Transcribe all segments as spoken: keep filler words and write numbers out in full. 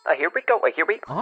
Uh, here we go. Uh, here we go.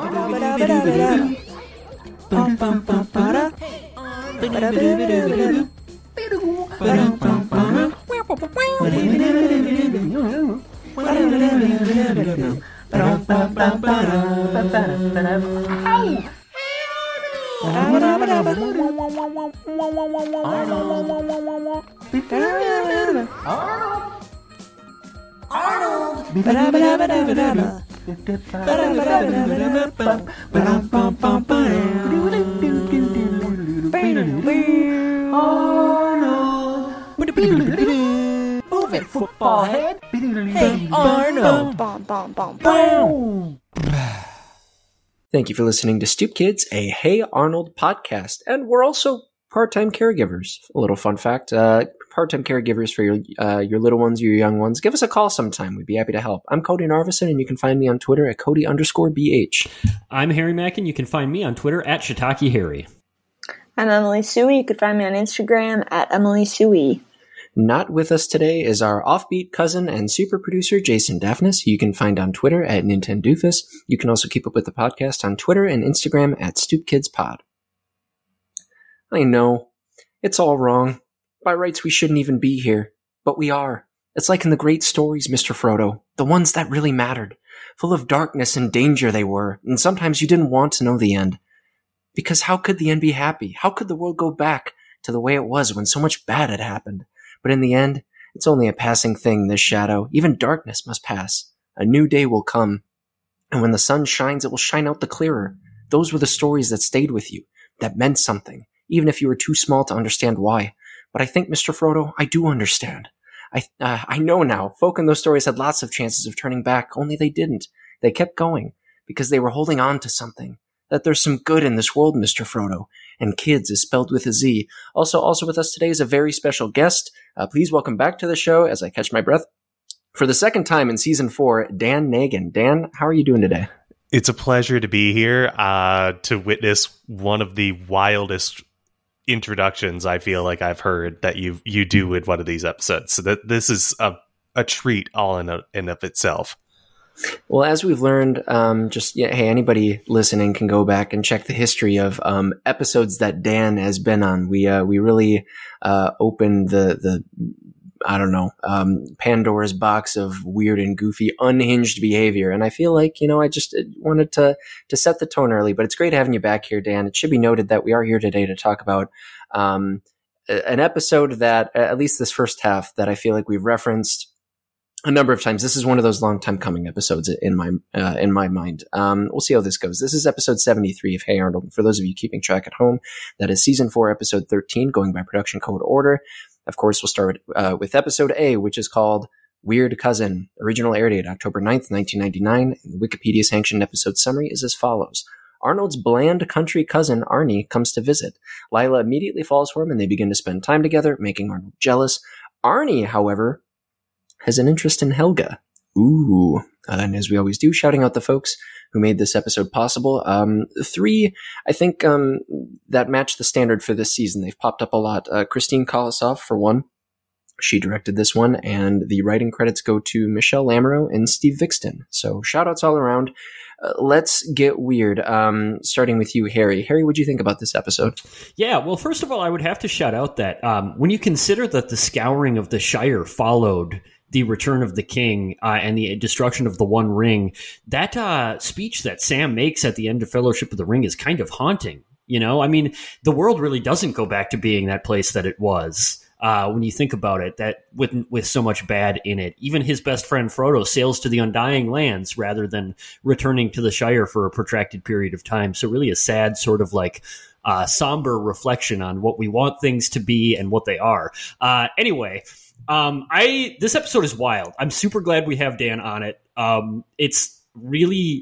Move it, football head. Hey, Arnold. Bom, bom, bom, bom. Thank you for listening to Stoop Kids, a Hey Arnold podcast. And we're also part-time caregivers. A little fun fact, uh, part-time caregivers for your uh, your little ones, your young ones. Give us a call sometime. We'd be happy to help. I'm Cody Narvison, and you can find me on Twitter at Cody underscore BH. I'm Harry Mackin. You can find me on Twitter at Shiitake Harry. I'm Emily Sui. You can find me on Instagram at Emily Sui. Not with us today is our offbeat cousin and super producer, Jason Daphnis, who you can find on Twitter at Nintendoofus. You can also keep up with the podcast on Twitter and Instagram at StoopKidsPod. I know, it's all wrong. By rights, we shouldn't even be here. But we are. It's like in the great stories, Mister Frodo. The ones that really mattered. Full of darkness and danger they were, and sometimes you didn't want to know the end. Because how could the end be happy? How could the world go back to the way it was when so much bad had happened? But in the end, it's only a passing thing, this shadow. Even darkness must pass. A new day will come. And when the sun shines, it will shine out the clearer. Those were the stories that stayed with you, that meant something, even if you were too small to understand why. But I think, Mister Frodo, I do understand. I uh, I know now. Folk in those stories had lots of chances of turning back, only they didn't. They kept going, because they were holding on to something. That there's some good in this world, Mister Frodo. And kids is spelled with a Z. Also, also with us today is a very special guest. Uh, please welcome back to the show, as I catch my breath, for the second time in season four, Dan Nagan. Dan, how are you doing today? It's a pleasure to be here, uh, to witness one of the wildest introductions I feel like I've heard that you you do in one of these episodes. So that this is a, a treat all in a, in of itself. Well, as we've learned, um, just, yeah, hey, anybody listening can go back and check the history of um, episodes that Dan has been on. We uh, we really uh, opened the, the I don't know, um, Pandora's box of weird and goofy, unhinged behavior. And I feel like, you know, I just wanted to to set the tone early. But it's great having you back here, Dan. It should be noted that we are here today to talk about um, an episode that, at least this first half, that I feel like we've referenced a number of times. This is one of those long time coming episodes in my uh, in my mind. Um, we'll see how this goes. This is episode seventy-three of Hey Arnold. For those of you keeping track at home, that is season four, episode thirteen, going by production code order. Of course, we'll start uh, with episode A, which is called Weird Cousin. Original air date October ninth, nineteen ninety-nine. And the Wikipedia sanctioned episode summary is as follows. Arnold's bland country cousin, Arnie, comes to visit. Lila immediately falls for him and they begin to spend time together, making Arnold jealous. Arnie, however, has an interest in Helga. Ooh. Uh, and as we always do, shouting out the folks who made this episode possible. Um, three, I think, um, that match the standard for this season. They've popped up a lot. Uh, Christine Kolosov, for one. She directed this one, and the writing credits go to Michelle Lamoureux and Steve Vixton. So shout outs all around. Uh, let's get weird. Um, starting with you, Harry. Harry, what do you think about this episode? Yeah, well, first of all, I would have to shout out that um, when you consider that the scouring of the Shire followed the return of the king uh, and the destruction of the One Ring, that uh, speech that Sam makes at the end of Fellowship of the Ring is kind of haunting. You know, I mean, the world really doesn't go back to being that place that it was. Uh, when you think about it, that with with so much bad in it, even his best friend Frodo sails to the Undying Lands rather than returning to the Shire for a protracted period of time. So really a sad sort of like uh, somber reflection on what we want things to be and what they are. Uh, anyway, um, I this episode is wild. I'm super glad we have Dan on it. Um, it's really...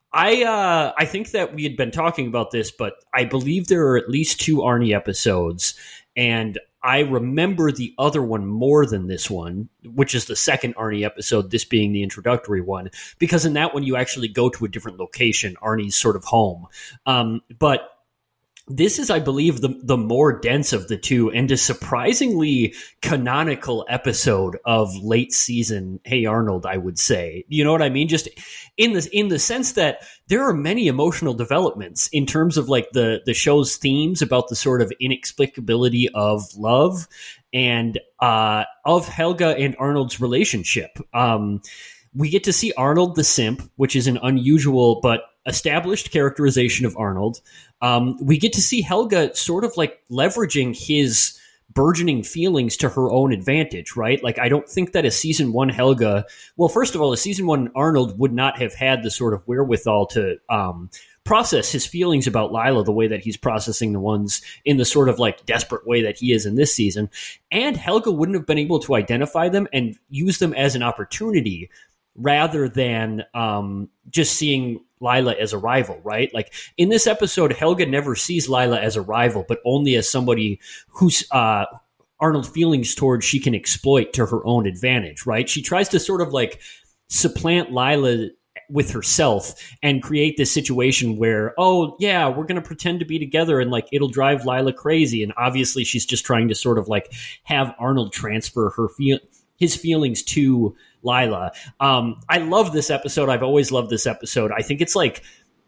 I uh, I think that we had been talking about this, but I believe there are at least two Arnie episodes, and I remember the other one more than this one, which is the second Arnie episode, this being the introductory one, because in that one you actually go to a different location, Arnie's sort of home. Um, but this is, I believe, the the more dense of the two, and a surprisingly canonical episode of late season Hey Arnold, I would say. You know what I mean? Just in the in the sense that there are many emotional developments in terms of like the the show's themes about the sort of inexplicability of love and uh, of Helga and Arnold's relationship. Um, we get to see Arnold the simp, which is an unusual but established characterization of Arnold. Um, we get to see Helga sort of like leveraging his burgeoning feelings to her own advantage, right? Like, I don't think that a season one Helga, well, first of all, a season one Arnold would not have had the sort of wherewithal to um, process his feelings about Lila the way that he's processing the ones in the sort of like desperate way that he is in this season. And Helga wouldn't have been able to identify them and use them as an opportunity rather than um, just seeing Lila as a rival, right? Like in this episode, Helga never sees Lila as a rival, but only as somebody who's uh, Arnold's feelings towards she can exploit to her own advantage, right? She tries to sort of like supplant Lila with herself and create this situation where, oh yeah, we're going to pretend to be together and like it'll drive Lila crazy. And obviously she's just trying to sort of like have Arnold transfer her feel his feelings to Lila. Um, I love this episode. I've always loved this episode. I think it's like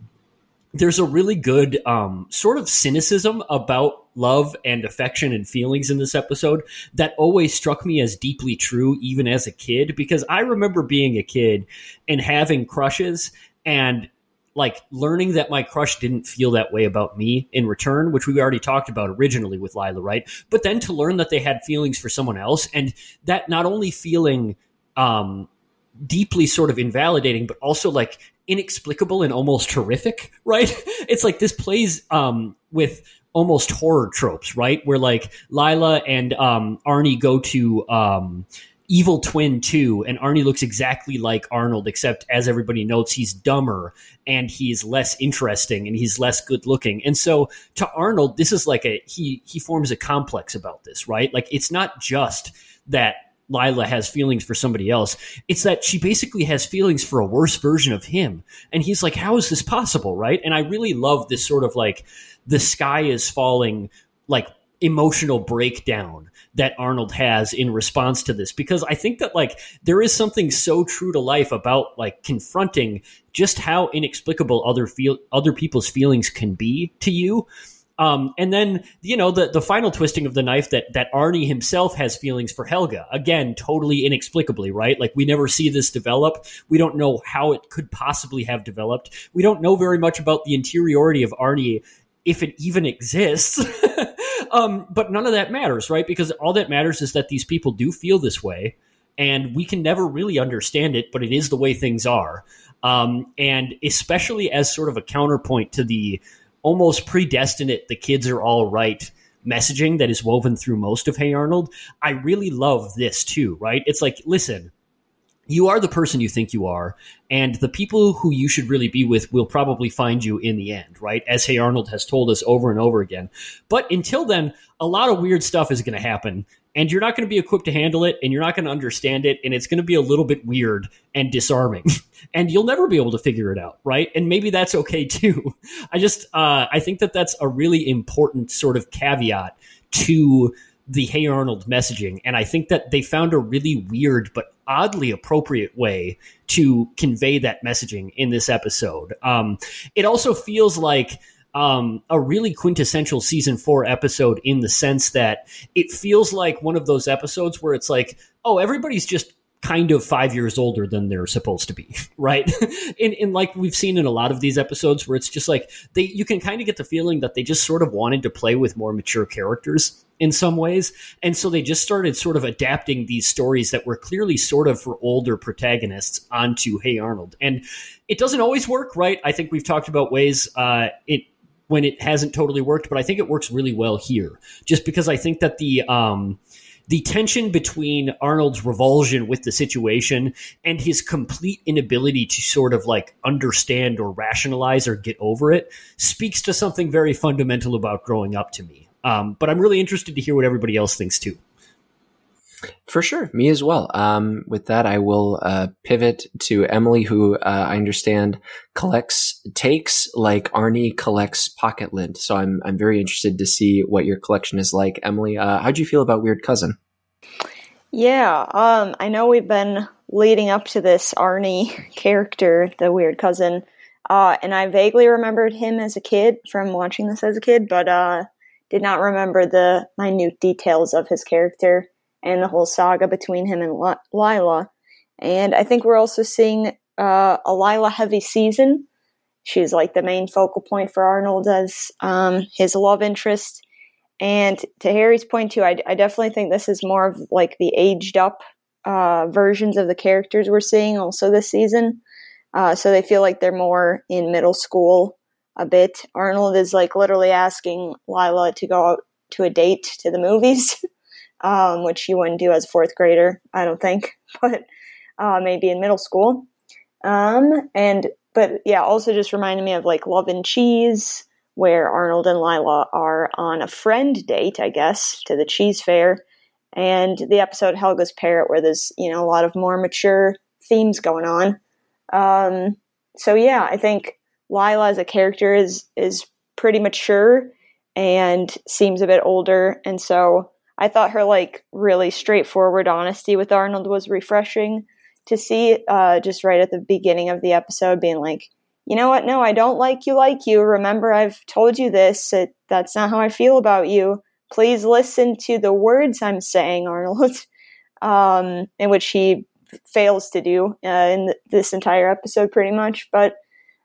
there's a really good um, sort of cynicism about love and affection and feelings in this episode that always struck me as deeply true, even as a kid, because I remember being a kid and having crushes and like learning that my crush didn't feel that way about me in return, which we already talked about originally with Lila, right? But then to learn that they had feelings for someone else, and that not only feeling um, deeply sort of invalidating, but also like inexplicable and almost horrific, right? It's like this plays um, with almost horror tropes, right? Where like Lila and um, Arnie go to um, Evil Twin two, and Arnie looks exactly like Arnold, except as everybody notes, he's dumber and he's less interesting and he's less good looking. And so to Arnold, this is like a, he, he forms a complex about this, right? Like it's not just that Lila has feelings for somebody else. It's that she basically has feelings for a worse version of him. And he's like, how is this possible? Right. And I really love this sort of like the sky is falling, like emotional breakdown that Arnold has in response to this, because I think that like there is something so true to life about like confronting just how inexplicable other feel other people's feelings can be to you. Um, and then, you know, the, the final twisting of the knife that, that Arnie himself has feelings for Helga, again, totally inexplicably, right? Like we never see this develop. We don't know how it could possibly have developed. We don't know very much about the interiority of Arnie, if it even exists. um, but none of that matters, right? Because all that matters is that these people do feel this way, and we can never really understand it, but it is the way things are. Um, and especially as sort of a counterpoint to the almost predestinate, the kids are all right messaging that is woven through most of Hey Arnold, I really love this too, right? It's like, listen, you are the person you think you are, and the people who you should really be with will probably find you in the end, right? As Hey Arnold has told us over and over again. But until then, a lot of weird stuff is going to happen, and you're not going to be equipped to handle it, and you're not going to understand it, and it's going to be a little bit weird and disarming, and you'll never be able to figure it out, right? And maybe that's okay too. I just, uh, I think that that's a really important sort of caveat to the Hey Arnold messaging, and I think that they found a really weird but oddly appropriate way to convey that messaging in this episode. Um, it also feels like um, a really quintessential season four episode in the sense that it feels like one of those episodes where it's like, oh, everybody's just kind of five years older than they're supposed to be, right? and, and like we've seen in a lot of these episodes where it's just like they, you can kind of get the feeling that they just sort of wanted to play with more mature characters in some ways. And so they just started sort of adapting these stories that were clearly sort of for older protagonists onto Hey Arnold. And it doesn't always work, right? I think we've talked about ways uh, it when it hasn't totally worked, but I think it works really well here just because I think that the, um, the tension between Arnold's revulsion with the situation and his complete inability to sort of like understand or rationalize or get over it speaks to something very fundamental about growing up to me. Um, but I'm really interested to hear what everybody else thinks too. For sure, me as well. Um, with that, I will uh, pivot to Emily, who uh, I understand collects takes like Arnie collects pocket lint. So I'm I'm very interested to see what your collection is like, Emily. Uh, how'd you feel about Weird Cousin? Yeah, um, I know we've been leading up to this Arnie character, the Weird Cousin, uh, and I vaguely remembered him as a kid from watching this as a kid, but uh, did not remember the minute details of his character and the whole saga between him and L- Lila. And I think we're also seeing uh, a Lila-heavy season. She's like the main focal point for Arnold as um, his love interest. And to Harry's point, too, I, I definitely think this is more of like the aged-up uh, versions of the characters we're seeing also this season. Uh, so they feel like they're more in middle school a bit. Arnold is like literally asking Lila to go out to a date to the movies. Um, which you wouldn't do as a fourth grader, I don't think, but uh, maybe in middle school. Um, and but yeah, also just reminded me of like Love and Cheese, where Arnold and Lila are on a friend date, I guess, to the cheese fair, and the episode Helga's Parrot, where there's you know a lot of more mature themes going on. Um, so yeah, I think Lila as a character is is pretty mature and seems a bit older, and so I thought her like really straightforward honesty with Arnold was refreshing to see, uh, just right at the beginning of the episode being like, you know what? No, I don't like you like you. Remember, I've told you this. It, that's not how I feel about you. Please listen to the words I'm saying, Arnold. um, in which he fails to do uh, in th- this entire episode pretty much. But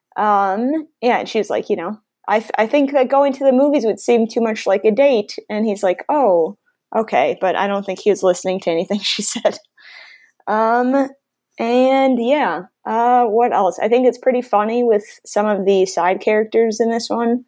um, yeah, and she's like, you know, I, th- I think that going to the movies would seem too much like a date. And he's like, oh, okay, but I don't think he was listening to anything she said. Um, and yeah, uh, what else? I think it's pretty funny with some of the side characters in this one.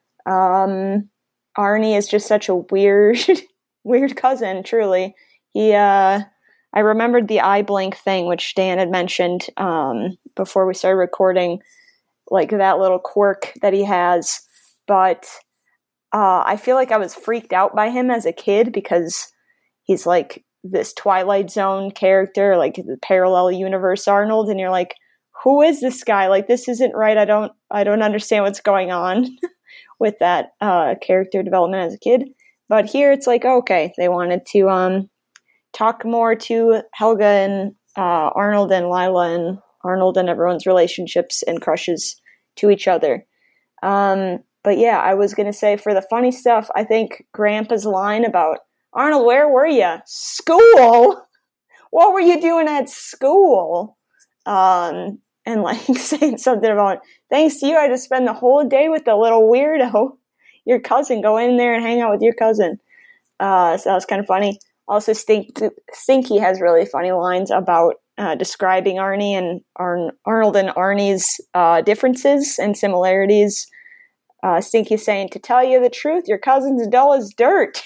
Um, Arnie is just such a weird, weird cousin, truly. He, uh, I remembered the eye blink thing, which Dan had mentioned, um, before we started recording, like that little quirk that he has, but Uh, I feel like I was freaked out by him as a kid because he's like this Twilight Zone character, like the parallel universe Arnold, and you're like, who is this guy? Like, this isn't right. I don't, I don't understand what's going on with that uh, character development as a kid. But here it's like, okay, they wanted to um, talk more to Helga and uh, Arnold and Lila and Arnold and everyone's relationships and crushes to each other. Um, But yeah, I was going to say for the funny stuff, I think Grandpa's line about, Arnold, where were you? School? What were you doing at school? Um, and like saying something about, thanks to you, I just spend the whole day with the little weirdo, your cousin. Go in there and hang out with your cousin. Uh, so that was kind of funny. Also, Stink- Stinky has really funny lines about uh, describing Arnie and Ar- Arnold and Arnie's uh, differences and similarities. Uh, Stinky saying, to tell you the truth, your cousin's dull as dirt.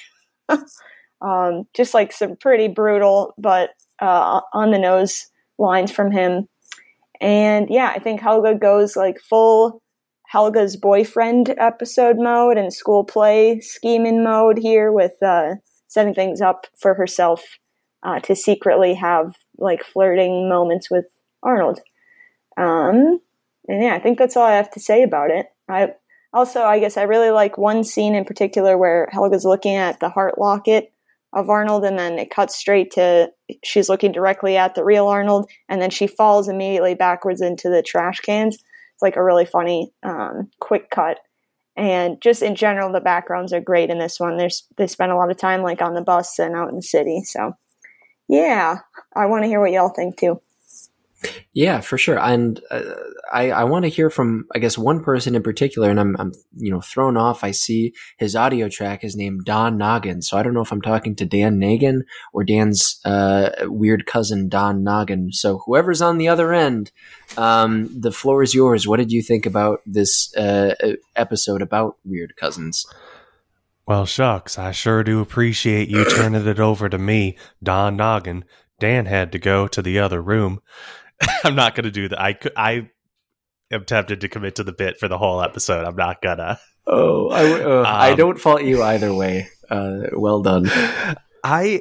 um, just like some pretty brutal, but uh, on the nose lines from him. And yeah, I think Helga goes like full Helga's boyfriend episode mode and school play scheming mode here with uh, setting things up for herself uh, to secretly have like flirting moments with Arnold. Um, and yeah, I think that's all I have to say about it. I Also, I guess I really like one scene in particular where Helga's looking at the heart locket of Arnold, and then it cuts straight to she's looking directly at the real Arnold, and then she falls immediately backwards into the trash cans. It's like a really funny, um, quick cut. And just in general, the backgrounds are great in this one. There's they spend a lot of time like on the bus and out in the city. So, yeah, I want to hear what y'all think too. Yeah, for sure. And uh, I, I want to hear from, I guess, one person in particular, and I'm, I'm, you know, thrown off. I see his audio track is named Don Noggin. So I don't know if I'm talking to Dan Nagin or Dan's uh, weird cousin, Don Noggin. So whoever's on the other end, um, the floor is yours. What did you think about this uh, episode about weird cousins? Well, shucks, I sure do appreciate you turning it over to me, Don Noggin. Dan had to go to the other room. I'm not going to do that. I, I am tempted to commit to the bit for the whole episode. I'm not gonna. Oh, I, uh, um, I don't fault you either way. Uh, well done. I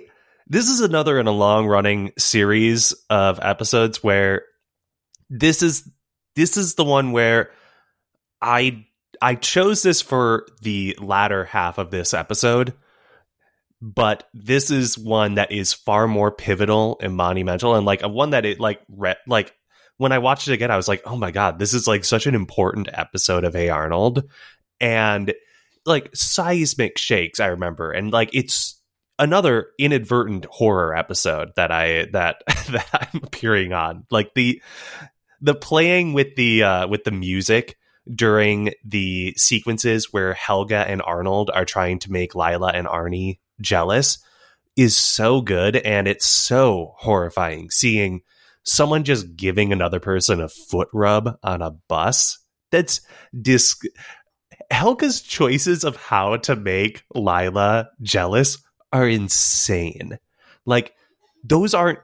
this is another in a long running series of episodes where this is this is the one where I I chose this for the latter half of this episode, but this is one that is far more pivotal and monumental, and like a one that it like re- like when I watched it again, I was like, oh my god, this is like such an important episode of Hey Arnold, and like seismic shakes. I remember, and like it's another inadvertent horror episode that I that that I'm appearing on. Like the the playing with the uh, with the music during the sequences where Helga and Arnold are trying to make Lila and Arnie jealous is so good, and it's so horrifying seeing someone just giving another person a foot rub on a bus. That's dis. Helga's choices of how to make Lila jealous are insane. Like, those aren't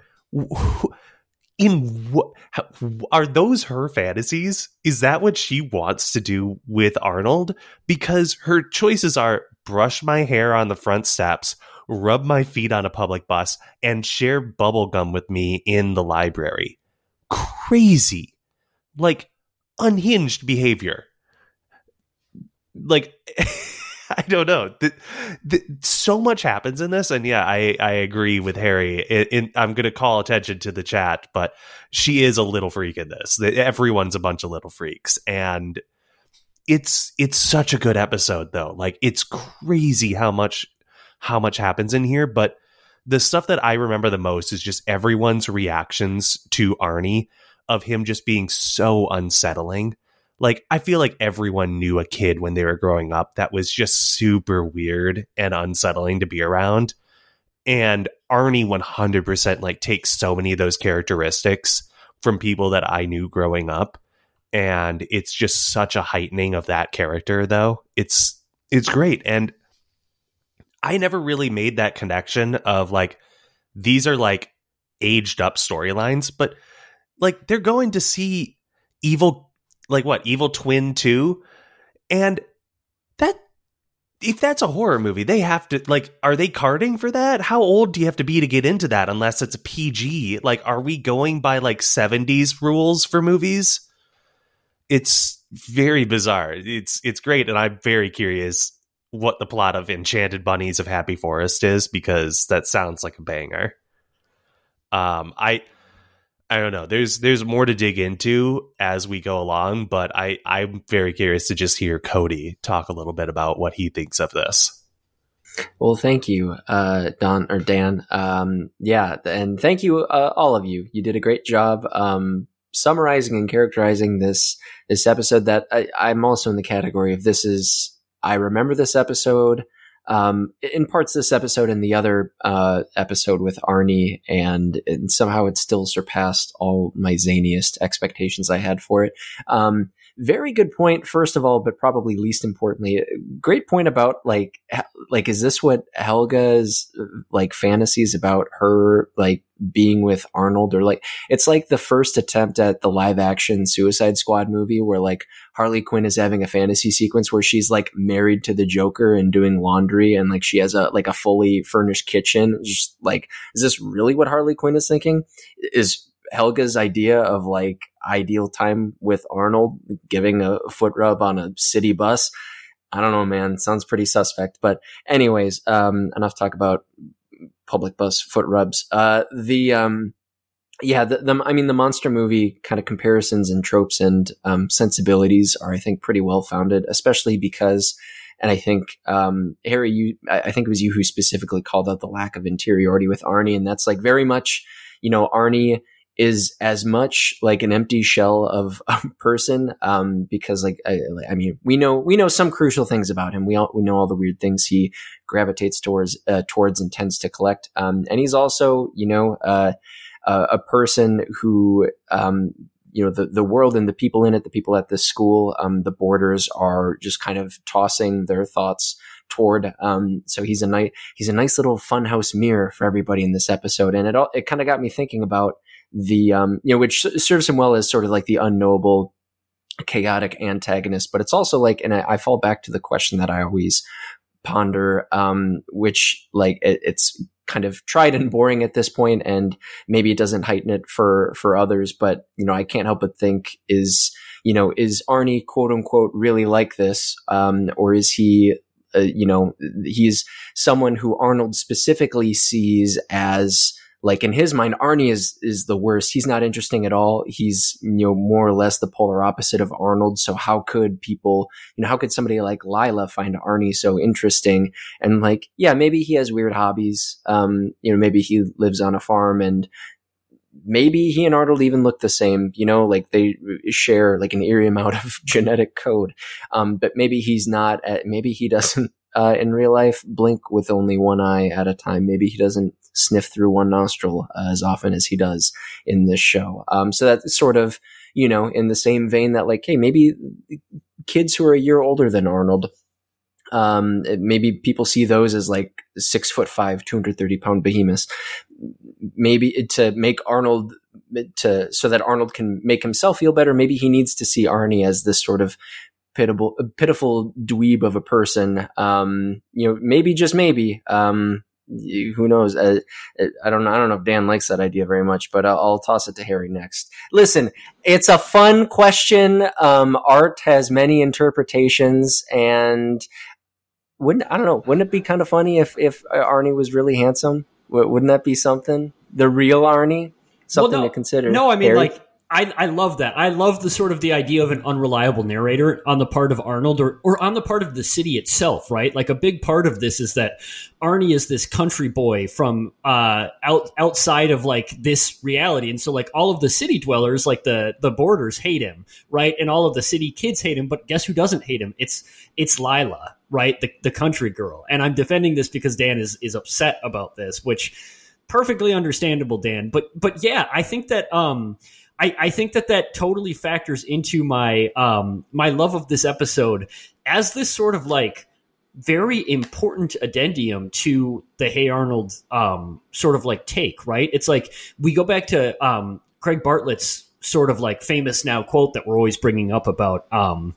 in what are those her fantasies? Is that what she wants to do with Arnold? Because her choices are brush my hair on the front steps, rub my feet on a public bus, and share bubble gum with me in the library. Crazy. Like, unhinged behavior. Like, I don't know. The, the, so much happens in this, and yeah, I, I agree with Harry. It, it, I'm going to call attention to the chat, but she is a little freak in this. Everyone's a bunch of little freaks, and it's it's such a good episode, though. Like, it's crazy how much how much happens in here. But the stuff that I remember the most is just everyone's reactions to Arnie, of him just being so unsettling. Like, I feel like everyone knew a kid when they were growing up that was just super weird and unsettling to be around. And Arnie one hundred percent like takes so many of those characteristics from people that I knew growing up. And it's just such a heightening of that character, though. It's it's great. And I never really made that connection of like, these are like aged up storylines, but like they're going to see evil like what, Evil Twin two? And that, if that's a horror movie, they have to, like, are they carding for that? How old do you have to be to get into that unless it's a P G? Like, are we going by, like, seventies rules for movies? It's very bizarre. It's it's great, and I'm very curious what the plot of Enchanted Bunnies of Happy Forest is, because that sounds like a banger. Um, I... I don't know. There's there's more to dig into as we go along, but I, I'm very curious to just hear Cody talk a little bit about what he thinks of this. Well, thank you, uh, Don or Dan. Um, yeah, and thank you, uh, all of you. You did a great job um, summarizing and characterizing this this episode. That I, I'm also in the category of this is I remember this episode. Um, in parts of this episode and the other uh, episode with Arnie, and, and somehow it still surpassed all my zaniest expectations I had for it. Um, very good point, first of all, but probably least importantly, great point about like, like, is this what Helga's like fantasies about her like being with Arnold, or like, it's like the first attempt at the live action Suicide Squad movie where like Harley Quinn is having a fantasy sequence where she's like married to the Joker and doing laundry, and like she has a like a fully furnished kitchen. Just like, is this really what Harley Quinn is thinking? Is Helga's idea of like ideal time with Arnold giving a foot rub on a city bus? I don't know, man. Sounds pretty suspect. But anyways, um, enough talk about public bus foot rubs. Uh, the, um, yeah, the, the, I mean, the monster movie kind of comparisons and tropes and, um, sensibilities are, I think, pretty well founded, especially because, and I think, um, Harry, you, I, I think it was you who specifically called out the lack of interiority with Arnie. And that's like very much, you know, Arnie is as much like an empty shell of a person, um, because like, I, I mean, we know, we know some crucial things about him. We all, we know all the weird things he gravitates towards, uh, towards and tends to collect. Um, and he's also, you know, uh, uh, a person who, um, you know, the, the world and the people in it, the people at this school, um, the boarders are just kind of tossing their thoughts toward. Um, so he's a nice, he's a nice little funhouse mirror for everybody in this episode. And it all, it kind of got me thinking about the, um, you know, which serves him well as sort of like the unknowable, chaotic antagonist, but it's also like, and I, I fall back to the question that I always ponder, um, which like it, it's kind of tried and boring at this point, and maybe it doesn't heighten it for for others. But you know, I can't help but think, is you know, is Arnie quote unquote really like this, um, or is he, uh, you know, he's someone who Arnold specifically sees as, like, in his mind, Arnie is is the worst. He's not interesting at all. He's, you know, more or less the polar opposite of Arnold. So how could people, you know, how could somebody like Lila find Arnie so interesting? And like, yeah, maybe he has weird hobbies. Um, you know, maybe he lives on a farm, and maybe he and Arnold even look the same, you know, like they share like an eerie amount of genetic code. Um, but maybe he's not, uh, maybe he doesn't, uh, in real life blink with only one eye at a time. Maybe he doesn't sniff through one nostril uh, as often as he does in this show. Um, so that's sort of, you know, in the same vein that like, hey, maybe kids who are a year older than Arnold, um, maybe people see those as like six foot five, two hundred thirty pound behemoths. Maybe to make Arnold to, so that Arnold can make himself feel better. Maybe he needs to see Arnie as this sort of pitiful, pitiful dweeb of a person. Um, you know, maybe just maybe, um, who knows? Uh, I don't know. I don't know if Dan likes that idea very much, but I'll, I'll toss it to Harry next. Listen, it's a fun question. Um, art has many interpretations, and wouldn't, I don't know, wouldn't it be kind of funny if, if Arnie was really handsome? W- wouldn't that be something? The real Arnie? Something well, no, to consider. No, I mean, Harry? like, I, I love that. I love the sort of the idea of an unreliable narrator on the part of Arnold, or, or on the part of the city itself, right? Like, a big part of this is that Arnie is this country boy from uh, out outside of like this reality. And so like all of the city dwellers, like the, the borders, hate him, right? And all of the city kids hate him, but guess who doesn't hate him? It's it's Lila, right? The the country girl. And I'm defending this because Dan is is upset about this, which perfectly understandable, Dan. But but yeah, I think that um I, I think that that totally factors into my um, my love of this episode as this sort of like very important addendum to the Hey Arnold um, sort of like take, right? It's like we go back to um, Craig Bartlett's sort of like famous now quote that we're always bringing up about um,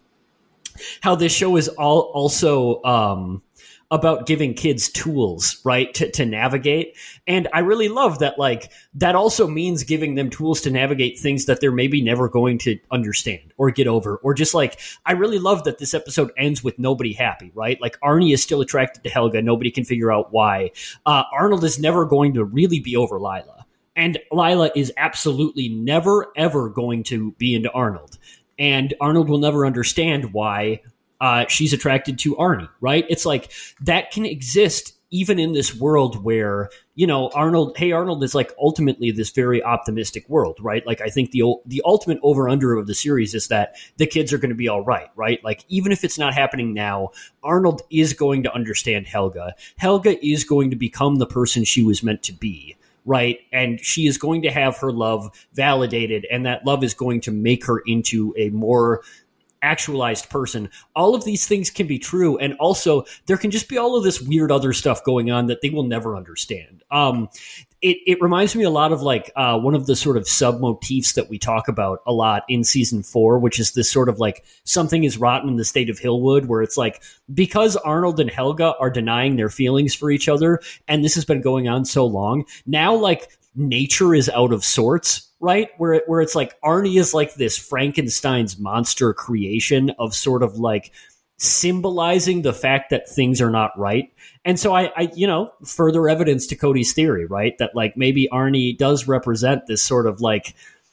how this show is all also um, about giving kids tools, right, to, to navigate. And I really love that, like, that also means giving them tools to navigate things that they're maybe never going to understand or get over. Or just like, I really love that this episode ends with nobody happy, right? Like, Arnie is still attracted to Helga. Nobody can figure out why. Uh, Arnold is never going to really be over Lila. And Lila is absolutely never, ever going to be into Arnold. And Arnold will never understand why Uh, she's attracted to Arnie, right? It's like that can exist even in this world where, you know, Arnold, Hey Arnold is like ultimately this very optimistic world, right? Like I think the the ultimate over-under of the series is that the kids are going to be all right, right? Like even if it's not happening now, Arnold is going to understand Helga. Helga is going to become the person she was meant to be, right? And she is going to have her love validated, and that love is going to make her into a more actualized person. All of these things can be true, and also there can just be all of this weird other stuff going on that they will never understand. Um, it, it reminds me a lot of like uh, one of the sort of sub motifs that we talk about a lot in season four, which is this sort of like something is rotten in the state of Hillwood, where it's like because Arnold and Helga are denying their feelings for each other, and this has been going on so long, now like nature is out of sorts. Right? Where it, where it's like Arnie is like this Frankenstein's monster creation of sort of like symbolizing the fact that things are not right. And so I, I, you know, further evidence to Cody's theory, right? That like maybe Arnie does represent this sort of like,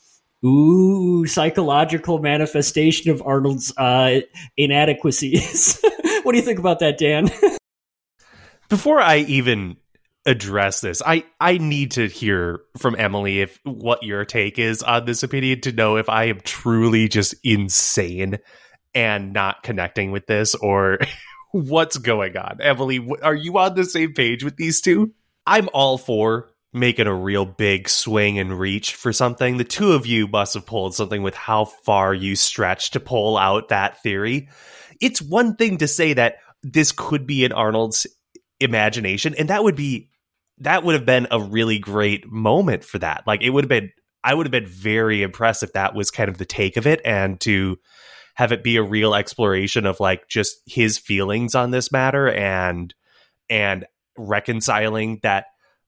ooh, psychological manifestation of Arnold's uh, inadequacies. What do you think about that, Dan? Before I even address this, I, I need to hear from Emily if what your take is on this opinion, to know if I am truly just insane and not connecting with this, or what's going on. Emily, are you on the same page with these two? I'm all for making a real big swing and reach for something. The two of you must have pulled something with how far you stretch to pull out that theory. It's one thing to say that this could be in Arnold's imagination, and that would be that would have been a really great moment for that. Like it would have been, I would have been very impressed if that was kind of the take of it, and to have it be a real exploration of like just his feelings on this matter, and and reconciling that,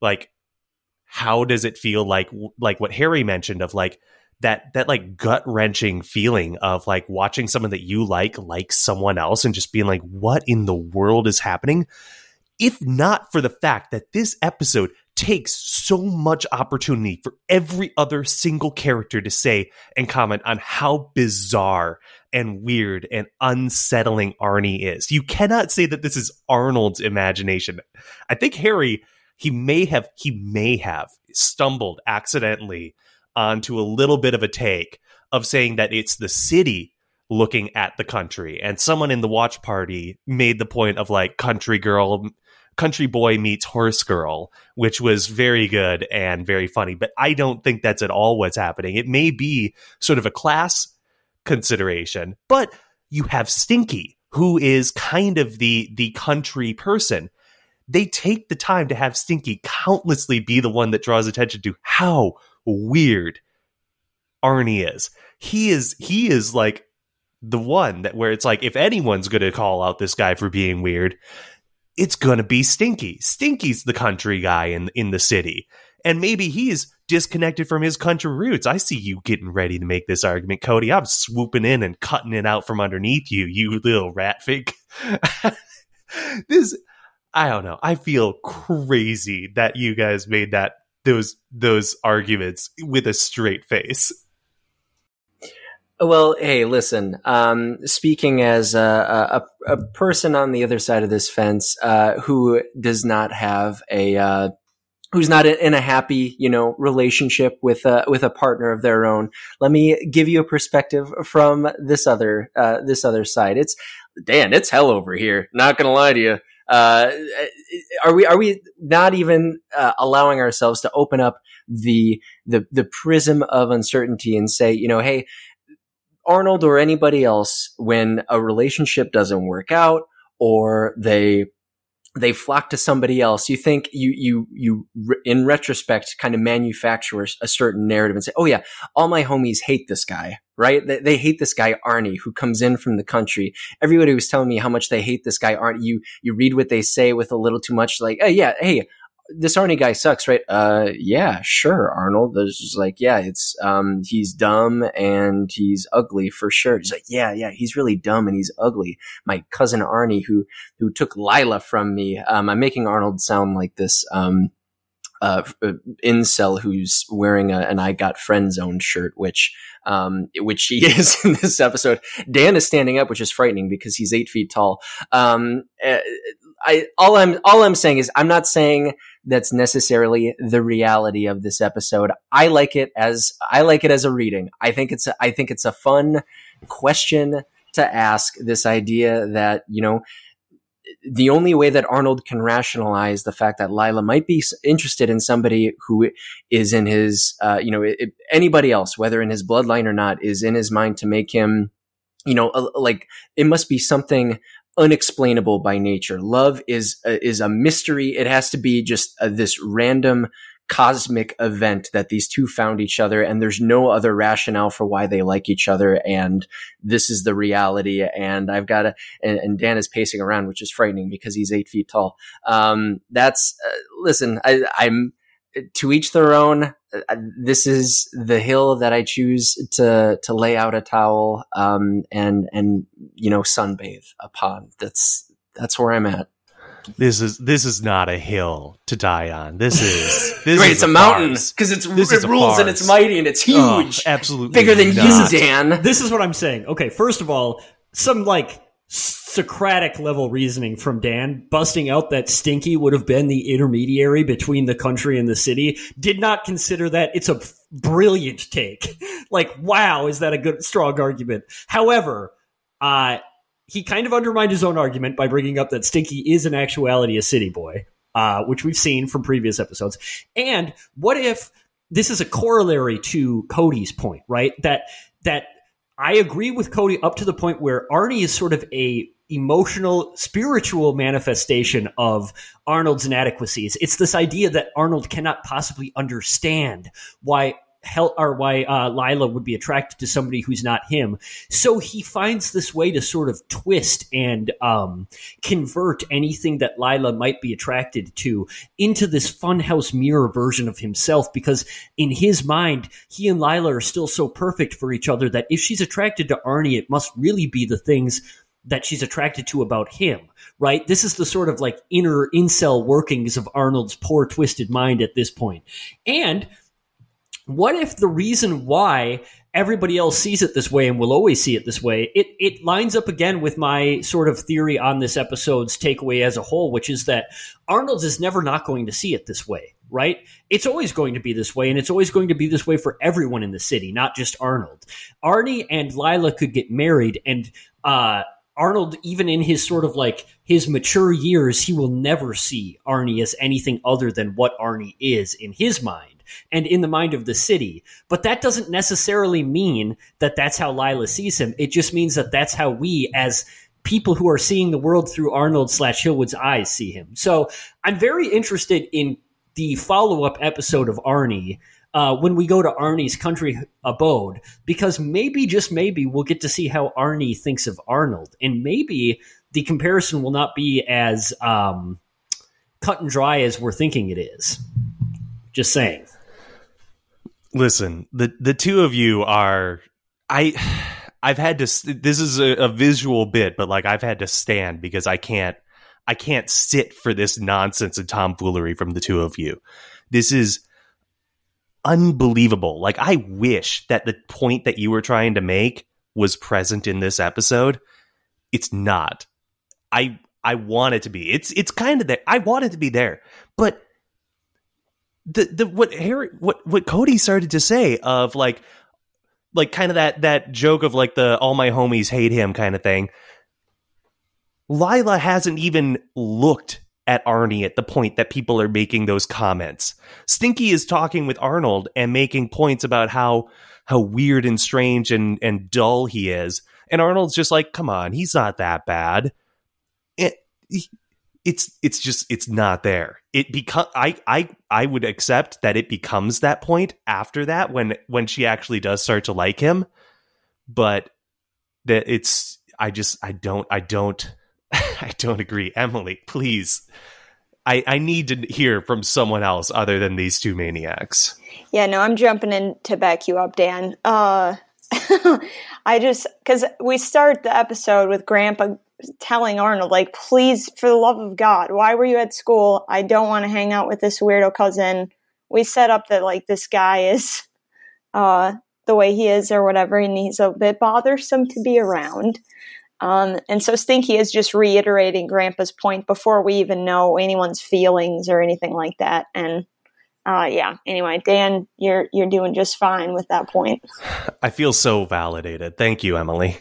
like, how does it feel like, like what Harry mentioned of like that, that like gut wrenching feeling of like watching someone that you like, like someone else and just being like, what in the world is happening? If not for the fact that this episode takes so much opportunity for every other single character to say and comment on how bizarre and weird and unsettling Arnie is. You cannot say that this is Arnold's imagination. I think Harry, he may have, he may have stumbled accidentally onto a little bit of a take of saying that it's the city looking at the country. And someone in the watch party made the point of like country girl, country boy meets horse girl, which was very good and very funny. But I don't think that's at all what's happening. It may be sort of a class consideration, but you have Stinky, who is kind of the, the country person. They take the time to have Stinky countlessly be the one that draws attention to how weird Arnie is. He is, he is like the one that where it's like, if anyone's going to call out this guy for being weird, it's going to be Stinky. Stinky's the country guy in, in the city. And maybe he's disconnected from his country roots. I see you getting ready to make this argument, Cody. I'm swooping in and cutting it out from underneath you, you little rat fig. This, I don't know. I feel crazy that you guys made that those those arguments with a straight face. Well, hey, listen, um, speaking as a, a, a person on the other side of this fence, uh, who does not have a, uh, who's not in a happy, you know, relationship with a, with a partner of their own, let me give you a perspective from this other, uh, this other side. It's, Dan, it's hell over here. Not gonna lie to you. Uh, are we, are we not even, uh, allowing ourselves to open up the, the, the prism of uncertainty and say, you know, hey, Arnold or anybody else, when a relationship doesn't work out or they they flock to somebody else, you think you you you in retrospect kind of manufacture a certain narrative and say, oh yeah, all my homies hate this guy, right? They, they hate this guy Arnie who comes in from the country. Everybody was telling me how much they hate this guy Arnie. You you read what they say with a little too much, like, oh yeah, hey, this Arnie guy sucks, right? Uh, yeah, sure, Arnold. There's just like, yeah, it's, um, he's dumb and he's ugly for sure. He's like, yeah, yeah, he's really dumb and he's ugly. My cousin Arnie, who, who took Lila from me. Um, I'm making Arnold sound like this, um, uh, incel who's wearing a, an I Got Friend Zone shirt, which, um, which he is in this episode. Dan is standing up, which is frightening because he's eight feet tall. Um, I, all I'm, all I'm saying is I'm not saying that's necessarily the reality of this episode. I like it as, I like it as a reading. I think it's, a, I think it's a fun question to ask, this idea that, you know, the only way that Arnold can rationalize the fact that Lila might be interested in somebody who is in his, uh, you know, it, anybody else, whether in his bloodline or not, is in his mind to make him, you know, uh, like it must be something unexplainable by nature. Love is uh, is a mystery. It has to be just uh, this random cosmic event that these two found each other, and there's no other rationale for why they like each other, and this is the reality. And I've got to, and, and Dan is pacing around, which is frightening because he's eight feet tall. Um, that's uh, listen, I, I'm to each their own. Uh, this is the hill that I choose to to lay out a towel um, and and you know sunbathe upon. That's that's where I'm at. This is this is not a hill to die on. This is this right. is It's a, a mountain because it's this it rules and it's mighty and it's huge, oh, absolutely bigger than not. you, Dan. This is what I'm saying. Okay, first of all, some like Socratic level reasoning from Dan, busting out that Stinky would have been the intermediary between the country and the city. Did not consider that. It's a brilliant take. Like, wow, is that a good strong argument? However, uh. he kind of undermined his own argument by bringing up that Stinky is in actuality a city boy, uh, which we've seen from previous episodes. And what if this is a corollary to Cody's point, right? That that I agree with Cody up to the point where Arnie is sort of a emotional, spiritual manifestation of Arnold's inadequacies. It's this idea that Arnold cannot possibly understand why Hel- or why uh, Lila would be attracted to somebody who's not him. So he finds this way to sort of twist and um, convert anything that Lila might be attracted to into this funhouse mirror version of himself, because in his mind, he and Lila are still so perfect for each other that if she's attracted to Arnie, it must really be the things that she's attracted to about him, right? This is the sort of like inner incel workings of Arnold's poor, twisted mind at this point. And what if the reason why everybody else sees it this way and will always see it this way, it it lines up again with my sort of theory on this episode's takeaway as a whole, which is that Arnold is never not going to see it this way, right? It's always going to be this way, and it's always going to be this way for everyone in the city, not just Arnold. Arnie and Lila could get married, and uh, Arnold, even in his sort of like his mature years, he will never see Arnie as anything other than what Arnie is in his mind and in the mind of the city. But that doesn't necessarily mean that that's how Lila sees him. It just means that that's how we, as people who are seeing the world through Arnold slash Hillwood's eyes, see him. So I'm very interested in the follow-up episode of Arnie uh, when we go to Arnie's country abode, because maybe, just maybe, we'll get to see how Arnie thinks of Arnold. And maybe the comparison will not be as um, cut and dry as we're thinking it is. Just saying. Listen, the the two of you are, I, I've had to, this is a, a visual bit, but like I've had to stand because I can't, I can't sit for this nonsense and tomfoolery from the two of you. This is unbelievable. Like, I wish that the point that you were trying to make was present in this episode. It's not. I, I want it to be. It's, it's kind of there. I want it to be there, but The the what Harry what what Cody started to say of like like kind of that that joke of like the all my homies hate him kind of thing. Lila hasn't even looked at Arnie at the point that people are making those comments. Stinky is talking with Arnold and making points about how how weird and strange and and dull he is, and Arnold's just like, come on, he's not that bad. It, It's it's just it's not there. It become I I I would accept that it becomes that point after that when when she actually does start to like him, but that it's I just I don't I don't I don't agree. Emily, please. I I need to hear from someone else other than these two maniacs. Yeah, no, I'm jumping in to back you up, Dan. Uh, I just because we start the episode with Grandpa telling Arnold, like, please, for the love of God, why were you at school? I don't want to hang out with this weirdo cousin. We set up that, like, this guy is uh, the way he is or whatever, and he's a bit bothersome to be around. Um, and so Stinky is just reiterating Grandpa's point before we even know anyone's feelings or anything like that. And uh, yeah, anyway, Dan, you're you're doing just fine with that point. I feel so validated. Thank you, Emily.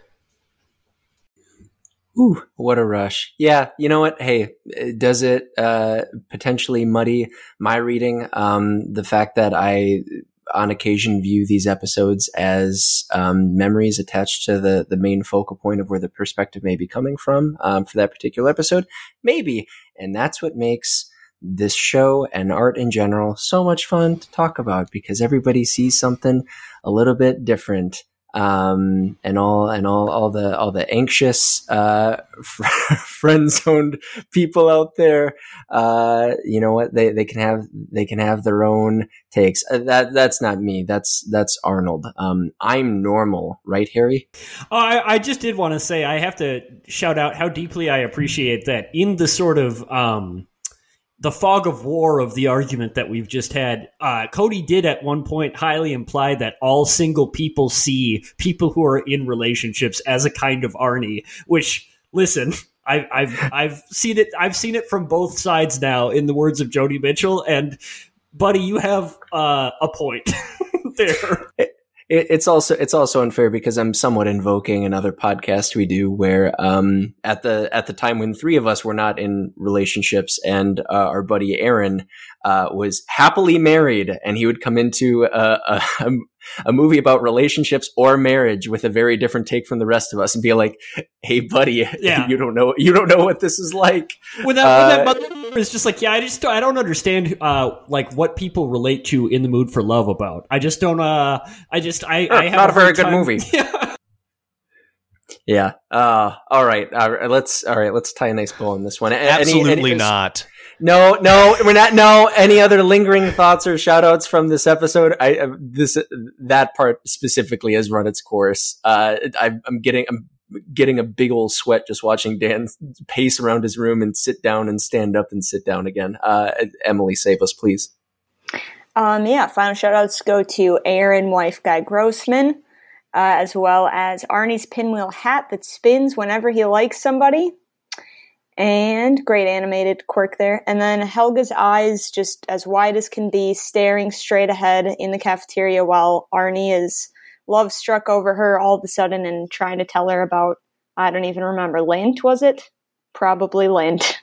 Ooh, what a rush. Yeah, you know what? Hey, does it uh, potentially muddy my reading? Um, the fact that I, on occasion, view these episodes as um, memories attached to the, the main focal point of where the perspective may be coming from um, for that particular episode? Maybe. And that's what makes this show and art in general so much fun to talk about, because everybody sees something a little bit different. Um, and all, and all, all the, all the anxious, uh, friend zoned people out there, uh, you know what? They, they can have, they can have their own takes. Uh, that, that's not me. That's, that's Arnold. Um, I'm normal, right, Harry? Oh, I, I just did want to say, I have to shout out how deeply I appreciate that in the sort of, um, the fog of war of the argument that we've just had, uh, Cody did at one point highly imply that all single people see people who are in relationships as a kind of Arnie, which, listen, I, I've, I've seen it, I've seen it from both sides now, in the words of Joni Mitchell, and buddy, you have uh, a point there. It, it, it's also it's also unfair because I'm somewhat invoking another podcast we do where um, at the at the time when three of us were not in relationships, and uh, our buddy Aaron uh, was happily married, and he would come into a, a, a movie about relationships or marriage with a very different take from the rest of us and be like, hey buddy, Yeah. you don't know, you don't know what this is like. When that, Uh, when that mother is just like, yeah, I just don't, I don't understand uh, like what people relate to In the Mood for Love about. I just don't. Uh, I just I, I have not a very hard good time- movie. Yeah. Yeah. Uh, all right. All right. Let's, all right. Let's tie a nice bow on this one. A- any- Absolutely any- not. No, no, we're not. No, any other lingering thoughts or shout outs from this episode? I, uh, this, that part specifically has run its course. Uh, I, I'm getting, I'm getting a big old sweat just watching Dan pace around his room and sit down and stand up and sit down again. Uh, Emily, save us, please. Um, yeah, final shout outs go to Aaron, wife Guy Grossman, uh, as well as Arnie's pinwheel hat that spins whenever he likes somebody. And great animated quirk there. And then Helga's eyes just as wide as can be, staring straight ahead in the cafeteria while Arnie is love struck over her all of a sudden and trying to tell her about, I don't even remember, Lint, was it? Probably Lint.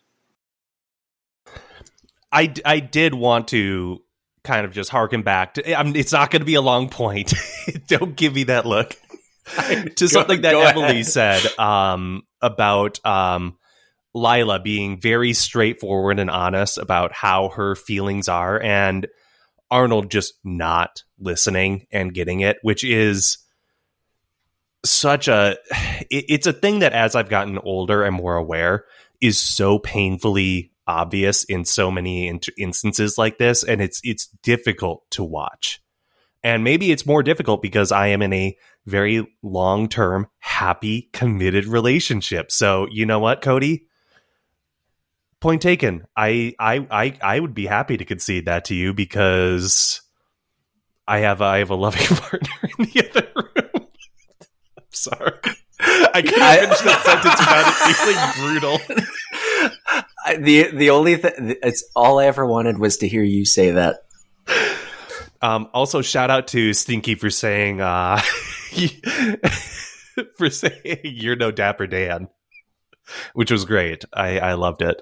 I, I did want to kind of just harken back to, I mean, it's not going to be a long point. Don't give me that look. to something that go Emily ahead. said um, about um, Lila being very straightforward and honest about how her feelings are, and Arnold just not listening and getting it, which is such a it, it's a thing that as I've gotten older and more aware is so painfully obvious in so many in- instances like this, and it's it's difficult to watch. And maybe it's more difficult because I am in a very long-term, happy, committed relationship. So you know what, Cody? Point taken. I, I I I would be happy to concede that to you because I have I have a loving partner in the other room. I'm sorry. I couldn't I- finish that sentence without it feeling brutal. I, the the only thing, it's all I ever wanted was to hear you say that. Um, also, shout out to Stinky for saying uh, for saying you're no Dapper Dan, which was great. I, I loved it.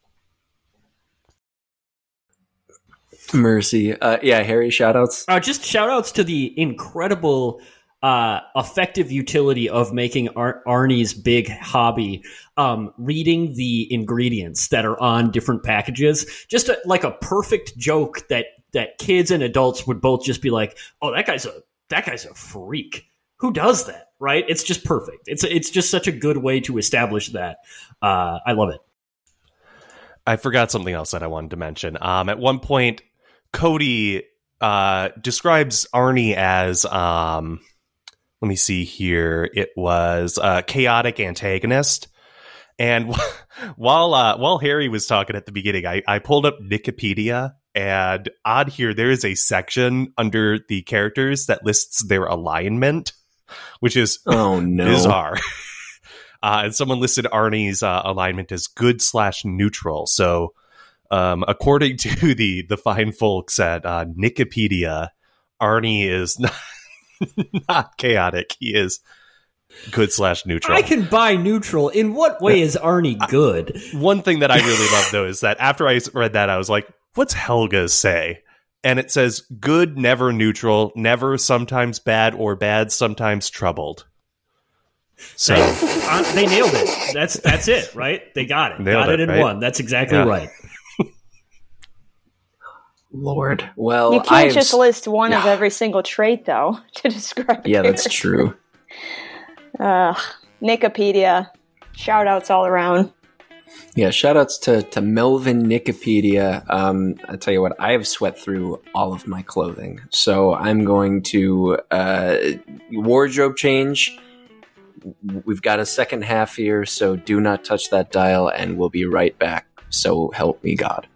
Mercy. Uh, yeah, Harry, shout outs. Uh, just shout outs to the incredible uh, effective utility of making Ar- Arnie's big hobby um, reading the ingredients that are on different packages. Just a, like a perfect joke that that kids and adults would both just be like, "Oh, that guy's a that guy's a freak. Who does that?" Right? It's just perfect. It's it's just such a good way to establish that. Uh, I love it. I forgot something else that I wanted to mention. Um, at one point, Cody uh, describes Arnie as, um, let me see here, it was a chaotic antagonist. And while uh, while Harry was talking at the beginning, I, I pulled up Wikipedia, and on here there is a section under the characters that lists their alignment, which is Oh no. bizarre. Uh, and someone listed Arnie's uh, alignment as good slash neutral. So, um, according to the the fine folks at uh, Wikipedia, Arnie is not, not chaotic. He is good slash neutral. I can buy neutral. In what way is Arnie good? One thing that I really love, though, is that after I read that, I was like, what's Helga's say? And it says good, never neutral, never sometimes bad, or bad, sometimes troubled. So Uh, they nailed it. That's that's it, right? They got it. Nailed got it, it, in right? one. That's exactly Yeah. right. Lord. Well, You can't I've just s- list one of yeah. every single trait, though, to describe a Yeah, that's character. true. Ugh. Wikipedia. Shout outs all around. Yeah, shout outs to, to Melvin Wikipedia. Um, I tell you what, I have sweat through all of my clothing. So I'm going to uh, wardrobe change. We've got a second half here, so do not touch that dial, and we'll be right back. So help me God.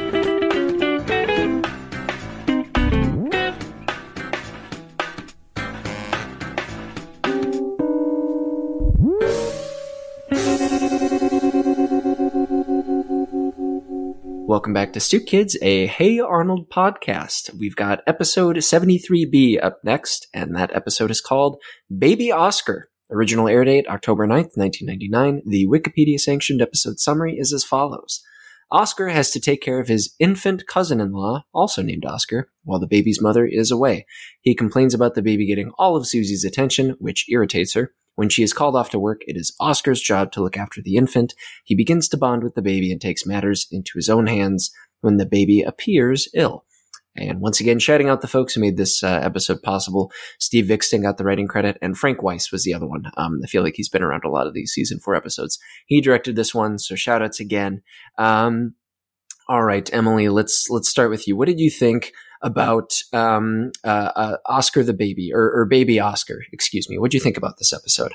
Welcome back to Stoop Kids, a Hey Arnold podcast. We've got episode seventy-three B up next, and that episode is called Baby Oscar. Original air date October ninth, nineteen ninety-nine. The Wikipedia sanctioned episode summary is as follows. Oscar has to take care of his infant cousin-in-law, also named Oscar, while the baby's mother is away. He complains about the baby getting all of Susie's attention, which irritates her. When she is called off to work, it is Oscar's job to look after the infant. He begins to bond with the baby and takes matters into his own hands when the baby appears ill. And once again, shouting out the folks who made this uh, episode possible. Steve Vixton got the writing credit, and Frank Weiss was the other one. Um, I feel like he's been around a lot of these season four episodes. He directed this one, so shout outs again. Um, all right, Emily, let's let's start with you. What did you think about um, uh, uh, Oscar the baby, or, or baby Oscar? Excuse me. What did you think about this episode?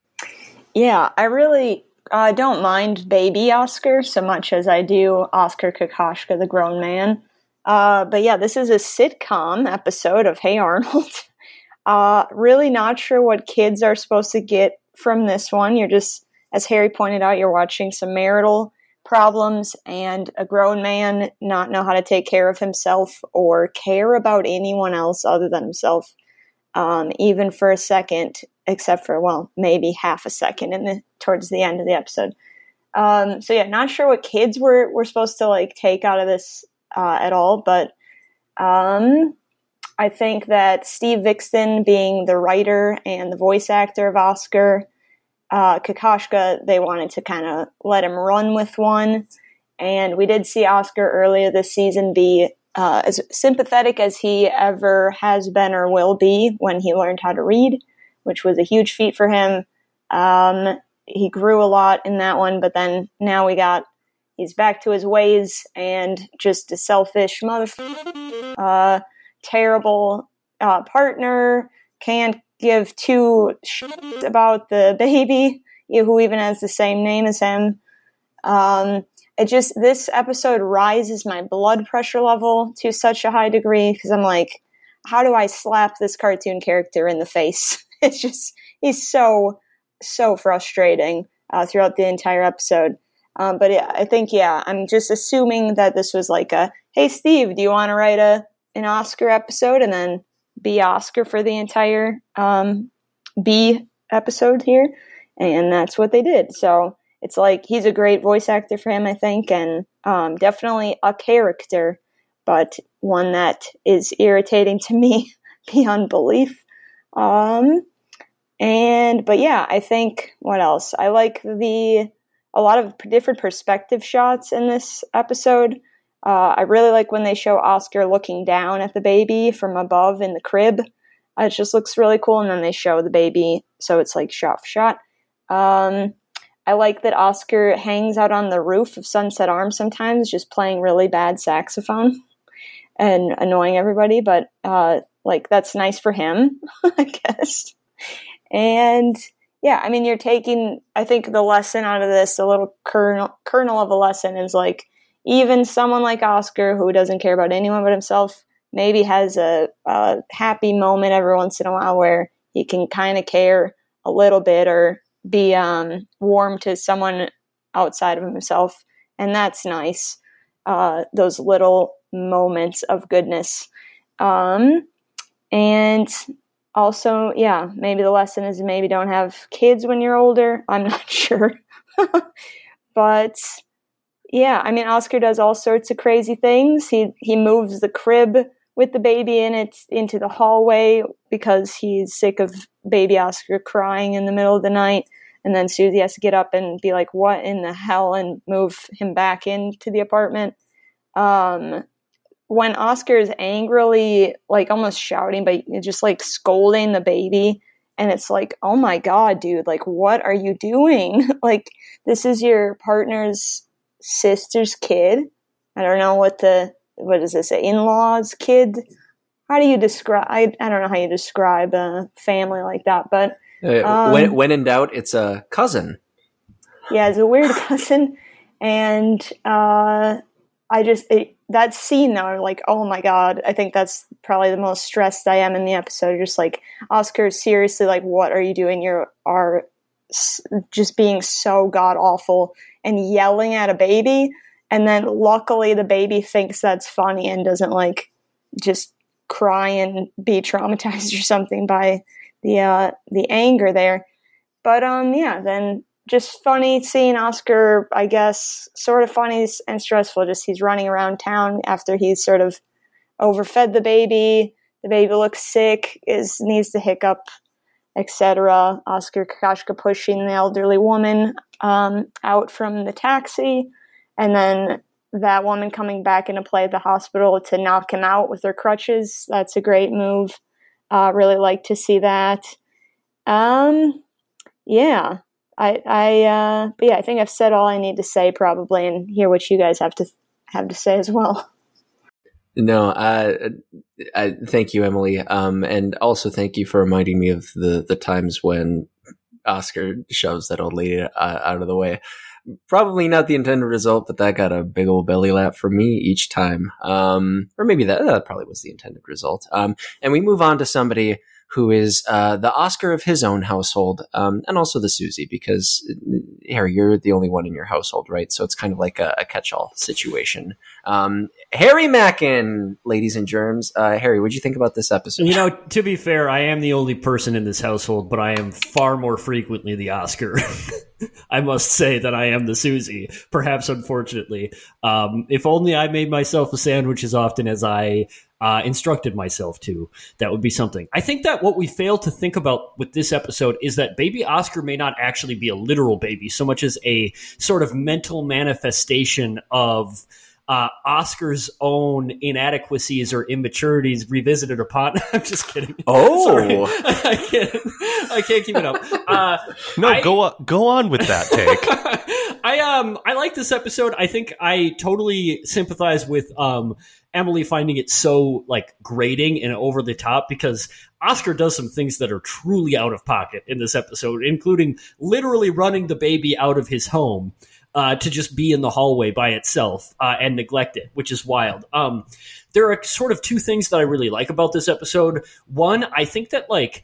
Yeah, I really uh, don't mind baby Oscar so much as I do Oscar Kokoschka, the grown man. Uh, but yeah, this is a sitcom episode of Hey Arnold. uh, really not sure what kids are supposed to get from this one. You're just, as Harry pointed out, you're watching some marital problems and a grown man not know how to take care of himself or care about anyone else other than himself, um, even for a second, except for, well, maybe half a second in the towards the end of the episode. Um, so yeah, not sure what kids were, were supposed to like take out of this Uh, at all, but um, I think that Steve Vixton, being the writer and the voice actor of Oscar uh, Kokoschka, they wanted to kind of let him run with one, and we did see Oscar earlier this season be uh, as sympathetic as he ever has been or will be when he learned how to read, which was a huge feat for him. Um, he grew a lot in that one, but then now we got he's back to his ways and just a selfish motherfucker, uh, terrible uh, partner, can't give two shits about the baby, who even has the same name as him. Um, it just, this episode rises my blood pressure level to such a high degree because I'm like, how do I slap this cartoon character in the face? It's just, he's so, so frustrating uh, throughout the entire episode. Um, but yeah, I think, yeah, I'm just assuming that this was like a, hey, Steve, do you want to write a an Oscar episode and then be Oscar for the entire um, B episode here? And that's what they did. So it's like he's a great voice actor for him, I think, and um, definitely a character, but one that is irritating to me beyond belief. Um, and, but yeah, I think, what else? I like the... a lot of different perspective shots in this episode. Uh, I really like when they show Oscar looking down at the baby from above in the crib. Uh, it just looks really cool. And then they show the baby, so it's like shot for shot. Um, I like that Oscar hangs out on the roof of Sunset Arms sometimes, just playing really bad saxophone and annoying everybody. But uh, like that's nice for him, I guess. And yeah, I mean, you're taking, I think the lesson out of this, the little kernel, kernel of a lesson is like, even someone like Oscar, who doesn't care about anyone but himself, maybe has a, a happy moment every once in a while where he can kind of care a little bit or be um, warm to someone outside of himself. And that's nice. Uh, those little moments of goodness. Um, and Also, yeah, maybe the lesson is maybe don't have kids when you're older. I'm not sure. But, yeah, I mean, Oscar does all sorts of crazy things. He he moves the crib with the baby in it into the hallway because he's sick of baby Oscar crying in the middle of the night. And then Susie has to get up and be like, what in the hell, and move him back into the apartment. Um... When Oscar is angrily, like almost shouting, but just like scolding the baby, and it's like, oh my God, dude, like, what are you doing? Like, this is your partner's sister's kid. I don't know what the, what is this, an in-law's kid? How do you describe, I, I don't know how you describe a family like that, but. Uh, um, when, when in doubt, it's a cousin. Yeah, it's a weird cousin. And uh, I just, it, that scene though, like, oh my God, I think that's probably the most stressed I am in the episode. Just like, Oscar, seriously, like, what are you doing? You are just being so god awful and yelling at a baby. And then luckily the baby thinks that's funny and doesn't like just cry and be traumatized or something by the, uh, the anger there. But, um, yeah, then just funny seeing Oscar, I guess, sort of funny and stressful. Just he's running around town after he's sort of overfed the baby. The baby looks sick, is needs to hiccup, et cetera. Oscar Kokoschka pushing the elderly woman um, out from the taxi, and then that woman coming back into play at the hospital to knock him out with her crutches. That's a great move. Uh, really like to see that. Um, yeah, I, I, uh, but yeah, I think I've said all I need to say probably, and hear what you guys have to have to say as well. No, uh, I, thank you, Emily. Um, and also thank you for reminding me of the, the times when Oscar shoves that old lady uh, out of the way. Probably not the intended result, but that got a big old belly lap for me each time. Um, or maybe that, that probably was the intended result. Um, and we move on to somebody who is uh, the Oscar of his own household, um, and also the Susie, because, Harry, you're the only one in your household, right? So it's kind of like a, a catch-all situation. Um, Harry Mackin, ladies and germs. Uh, Harry, what did you think about this episode? You know, to be fair, I am the only person in this household, but I am far more frequently the Oscar. I must say that I am the Susie, perhaps unfortunately. Um, if only I made myself a sandwich as often as I uh, instructed myself to, that would be something. I think that what we fail to think about with this episode is that baby Oscar may not actually be a literal baby so much as a sort of mental manifestation of Uh, Oscar's own inadequacies or immaturities revisited upon. I'm just kidding. Oh, Sorry. I can't. I can't keep it up. Uh, no, I, go on, go on with that take. I um I like this episode. I think I totally sympathize with um Emily finding it so like grating and over the top, because Oscar does some things that are truly out of pocket in this episode, including literally running the baby out of his home. Uh, to just be in the hallway by itself uh, and neglect it, which is wild. Um, there are sort of two things that I really like about this episode. One, I think that like,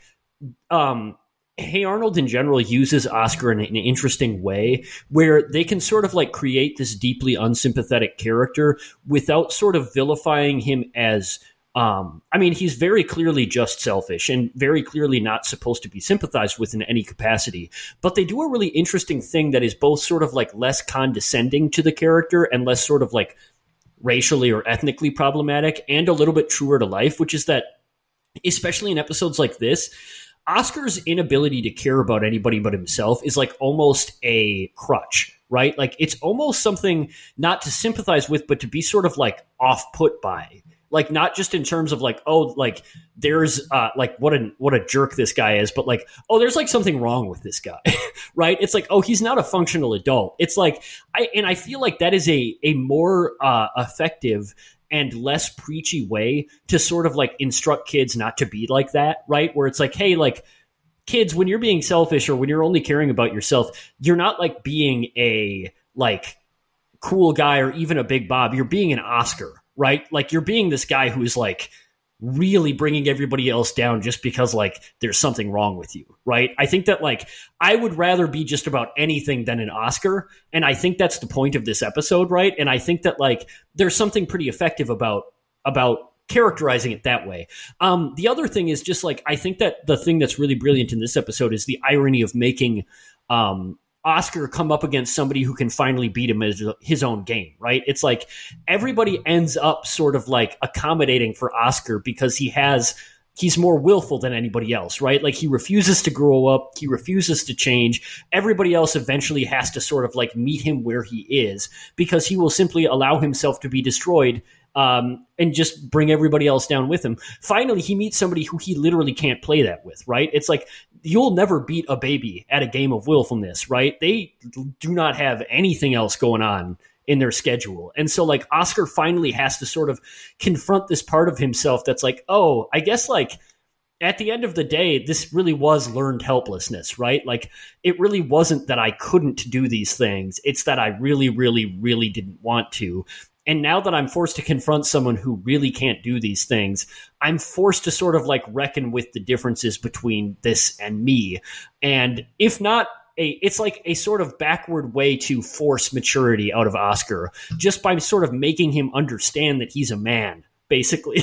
um, Hey Arnold in general uses Oscar in an interesting way where they can sort of like create this deeply unsympathetic character without sort of vilifying him as Um, I mean, he's very clearly just selfish and very clearly not supposed to be sympathized with in any capacity. But they do a really interesting thing that is both sort of like less condescending to the character and less sort of like racially or ethnically problematic and a little bit truer to life, which is that, especially in episodes like this, Oscar's inability to care about anybody but himself is like almost a crutch, right? Like it's almost something not to sympathize with, but to be sort of like off-put by. Like, not just in terms of like, oh, like there's uh, like what a what a jerk this guy is, but like, oh, there's like something wrong with this guy, right? It's like, oh, he's not a functional adult. It's like, I and I feel like that is a a more uh, effective and less preachy way to sort of like instruct kids not to be like that, right? Where it's like, hey, like kids, when you're being selfish or when you're only caring about yourself, you're not like being a like cool guy or even a Big Bob. You're being an Oscar. Right? Like you're being this guy who's like really bringing everybody else down just because like there's something wrong with you. Right? I think that like I would rather be just about anything than an Oscar. And I think that's the point of this episode. Right? And I think that like there's something pretty effective about, about characterizing it that way. Um, the other thing is just like, I think that the thing that's really brilliant in this episode is the irony of making, um, Oscar come up against somebody who can finally beat him at his own game, right? It's like everybody ends up sort of like accommodating for Oscar because he has, he's more willful than anybody else, right? Like he refuses to grow up. He refuses to change. Everybody else eventually has to sort of like meet him where he is because he will simply allow himself to be destroyed Um, and just bring everybody else down with him. Finally, he meets somebody who he literally can't play that with, right? It's like, you'll never beat a baby at a game of willfulness, right? They do not have anything else going on in their schedule. And so, like, Oscar finally has to sort of confront this part of himself that's like, oh, I guess, like, at the end of the day, this really was learned helplessness, right? Like, it really wasn't that I couldn't do these things. It's that I really, really, really didn't want to. And now that I'm forced to confront someone who really can't do these things, I'm forced to sort of like reckon with the differences between this and me. And if not, a, it's like a sort of backward way to force maturity out of Oscar, just by sort of making him understand that he's a man, basically,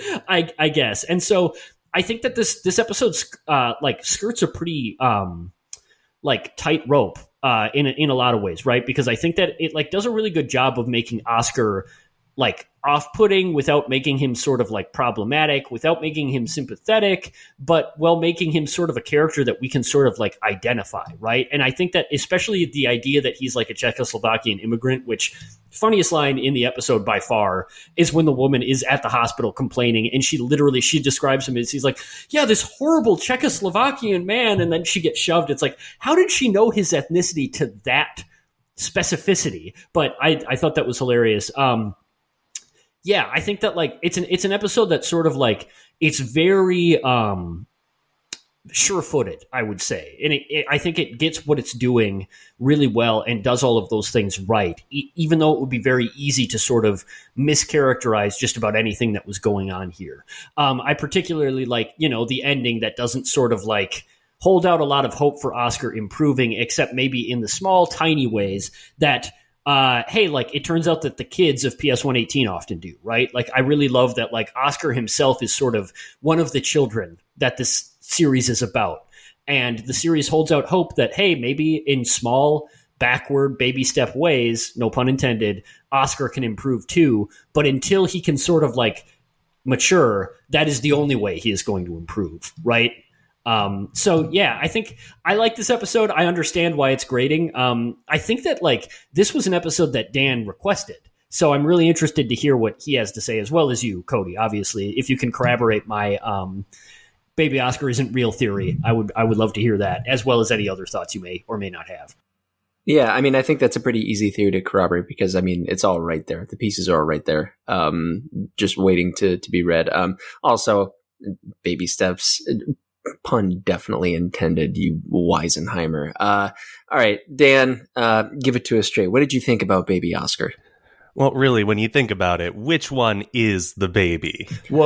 I, I guess. And so I think that this this episode uh, like skirts a pretty um, like tight rope uh, in a, in a lot of ways, right? Because I think that it like does a really good job of making Oscar like off-putting without making him sort of like problematic, without making him sympathetic, but while making him sort of a character that we can sort of like identify, right? And I think that especially the idea that he's like a Czechoslovakian immigrant, which funniest line in the episode by far is when the woman is at the hospital complaining and she literally, she describes him as he's like, yeah, this horrible Czechoslovakian man. And then she gets shoved. It's like, how did she know his ethnicity to that specificity? But I, I thought that was hilarious. Um, Yeah, I think that like it's an it's an episode that sort of like it's very um, sure-footed, I would say, and it, it, I think it gets what it's doing really well and does all of those things right. E- even though it would be very easy to sort of mischaracterize just about anything that was going on here. Um, I particularly like you know the ending that doesn't sort of like hold out a lot of hope for Oscar improving, except maybe in the small, tiny ways that. Uh, hey, like it turns out that the kids of P S one eighteen often do, right? Like I really love that like Oscar himself is sort of one of the children that this series is about. And the series holds out hope that, hey, maybe in small, backward, baby step ways, no pun intended, Oscar can improve too. But until he can sort of like mature, that is the only way he is going to improve, right? Um, so yeah, I think I like this episode. I understand why it's grading. Um, I think that like this was an episode that Dan requested. So I'm really interested to hear what he has to say, as well as you, Cody, obviously, if you can corroborate my, um, baby Oscar isn't real theory. I would, I would love to hear that, as well as any other thoughts you may or may not have. Yeah, I mean, I think that's a pretty easy theory to corroborate because, I mean, it's all right there. The pieces are all right there, um, just waiting to, to be read. Um, also, baby steps, pun definitely intended, you Weisenheimer. Uh, all right, Dan, uh, give it to us straight. What did you think about baby Oscar? Well, really, when you think about it, which one is the baby?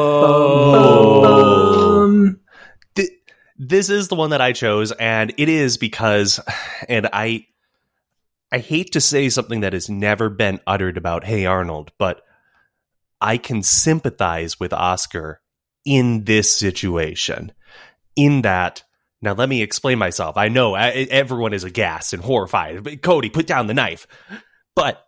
Whoa. Um, Th- this is the one that I chose, and it is because, and I, I hate to say something that has never been uttered about Hey Arnold, but I can sympathize with Oscar in this situation. In that, now let me explain myself. I know I, everyone is aghast and horrified. But Cody, put down the knife. But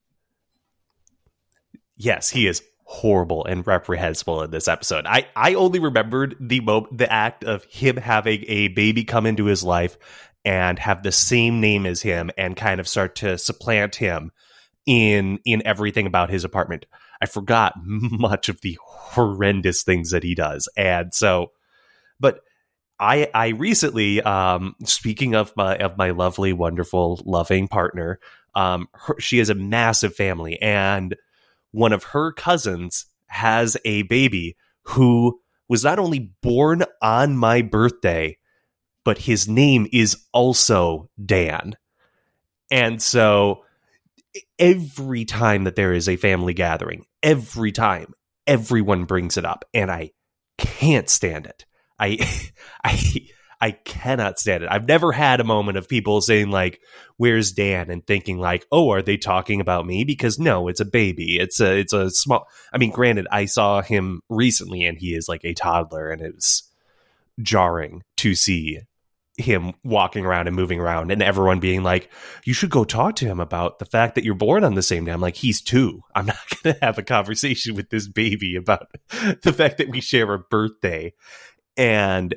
yes, he is horrible and reprehensible in this episode. I, I only remembered the mo- the act of him having a baby come into his life and have the same name as him and kind of start to supplant him in in everything about his apartment. I forgot much of the horrendous things that he does. And so, but I I recently, um, speaking of my of my lovely, wonderful, loving partner, um, her, she has a massive family, and one of her cousins has a baby who was not only born on my birthday, but his name is also Dan. And so every time that there is a family gathering, every time, everyone brings it up, and I can't stand it. I, I, I cannot stand it. I've never had a moment of people saying like, "Where's Dan?" and thinking like, "Oh, are they talking about me?" Because no, it's a baby. It's a, it's a small. I mean, granted, I saw him recently, and he is like a toddler, and it was jarring to see him walking around and moving around, and everyone being like, "You should go talk to him about the fact that you're born on the same day." I'm like, he's two. I'm not going to have a conversation with this baby about the fact that we share a birthday. And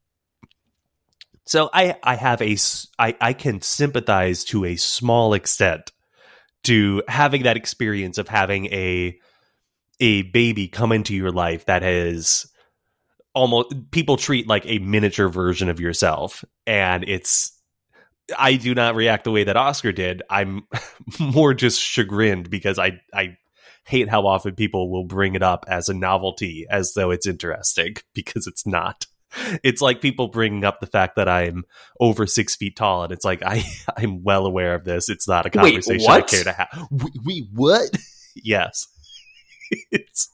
so I, I have a, I, I can sympathize to a small extent to having that experience of having a, a baby come into your life that has almost, people treat like a miniature version of yourself. And it's, I do not react the way that Oscar did. I'm more just chagrined because I, I hate how often people will bring it up as a novelty as though it's interesting, because it's not. It's like people bringing up the fact that I'm over six feet tall, and it's like, I, I'm well aware of this. It's not a conversation Wait, I care to have. Wait, wait what? Yes. It's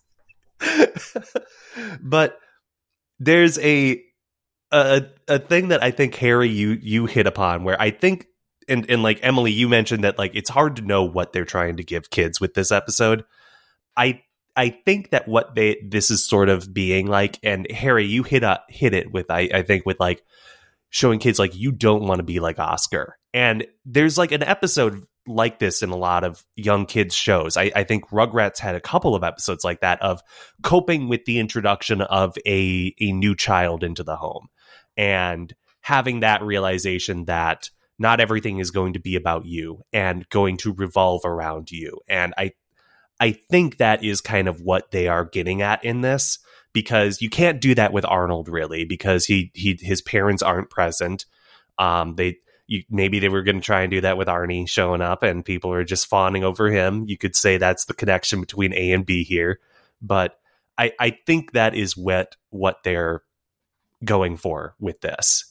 but there's a, a a thing that I think, Harry, you you hit upon, where I think, and and like Emily, you mentioned that like it's hard to know what they're trying to give kids with this episode. I I think that what they this is sort of being like, and Harry, you hit a hit it with I I think with like showing kids like, you don't want to be like Oscar. And there's like an episode like this in a lot of young kids shows. I, I think Rugrats had a couple of episodes like that of coping with the introduction of a, a new child into the home and having that realization that not everything is going to be about you and going to revolve around you. And I, I think that is kind of what they are getting at in this, because you can't do that with Arnold really, because he, he, his parents aren't present. Um, they, You, maybe they were going to try and do that with Arnie showing up and people are just fawning over him. You could say that's the connection between A and B here. But I, I think that is what, what they're going for with this.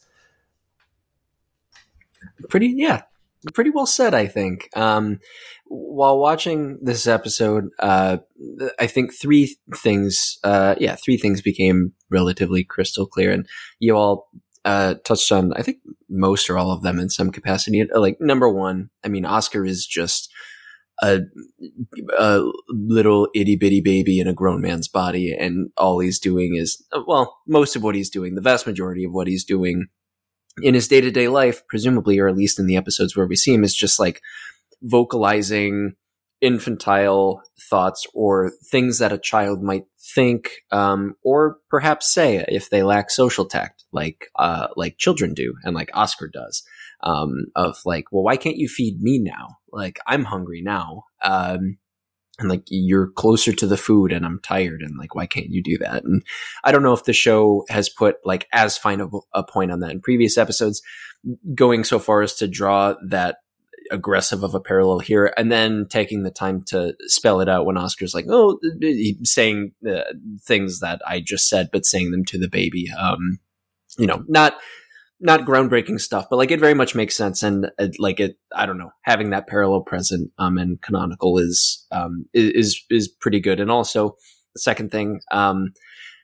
Pretty, yeah, pretty well said, I think. Um, while watching this episode, uh, I think three things, uh, yeah, three things became relatively crystal clear. And you all Uh, touched on, I think, most or all of them in some capacity. Like, number one, I mean, Oscar is just a, a little itty bitty baby in a grown man's body, and all he's doing is, well, most of what he's doing, the vast majority of what he's doing in his day to day life, presumably, or at least in the episodes where we see him, is just like vocalizing infantile thoughts or things that a child might think, um, or perhaps say if they lack social tact, like, uh, like children do and like Oscar does, um, of like, well, why can't you feed me now? Like, I'm hungry now. Um, and like, you're closer to the food and I'm tired, and like, why can't you do that? And I don't know if the show has put like as fine a, a point on that in previous episodes, going so far as to draw that aggressive of a parallel here, and then taking the time to spell it out when Oscar's like, oh, saying uh, things that I just said, but saying them to the baby. Um, you know, not, not groundbreaking stuff, but like it very much makes sense. And uh, like it, I don't know, having that parallel present, um, and canonical is, um, is, is pretty good. And also the second thing, um,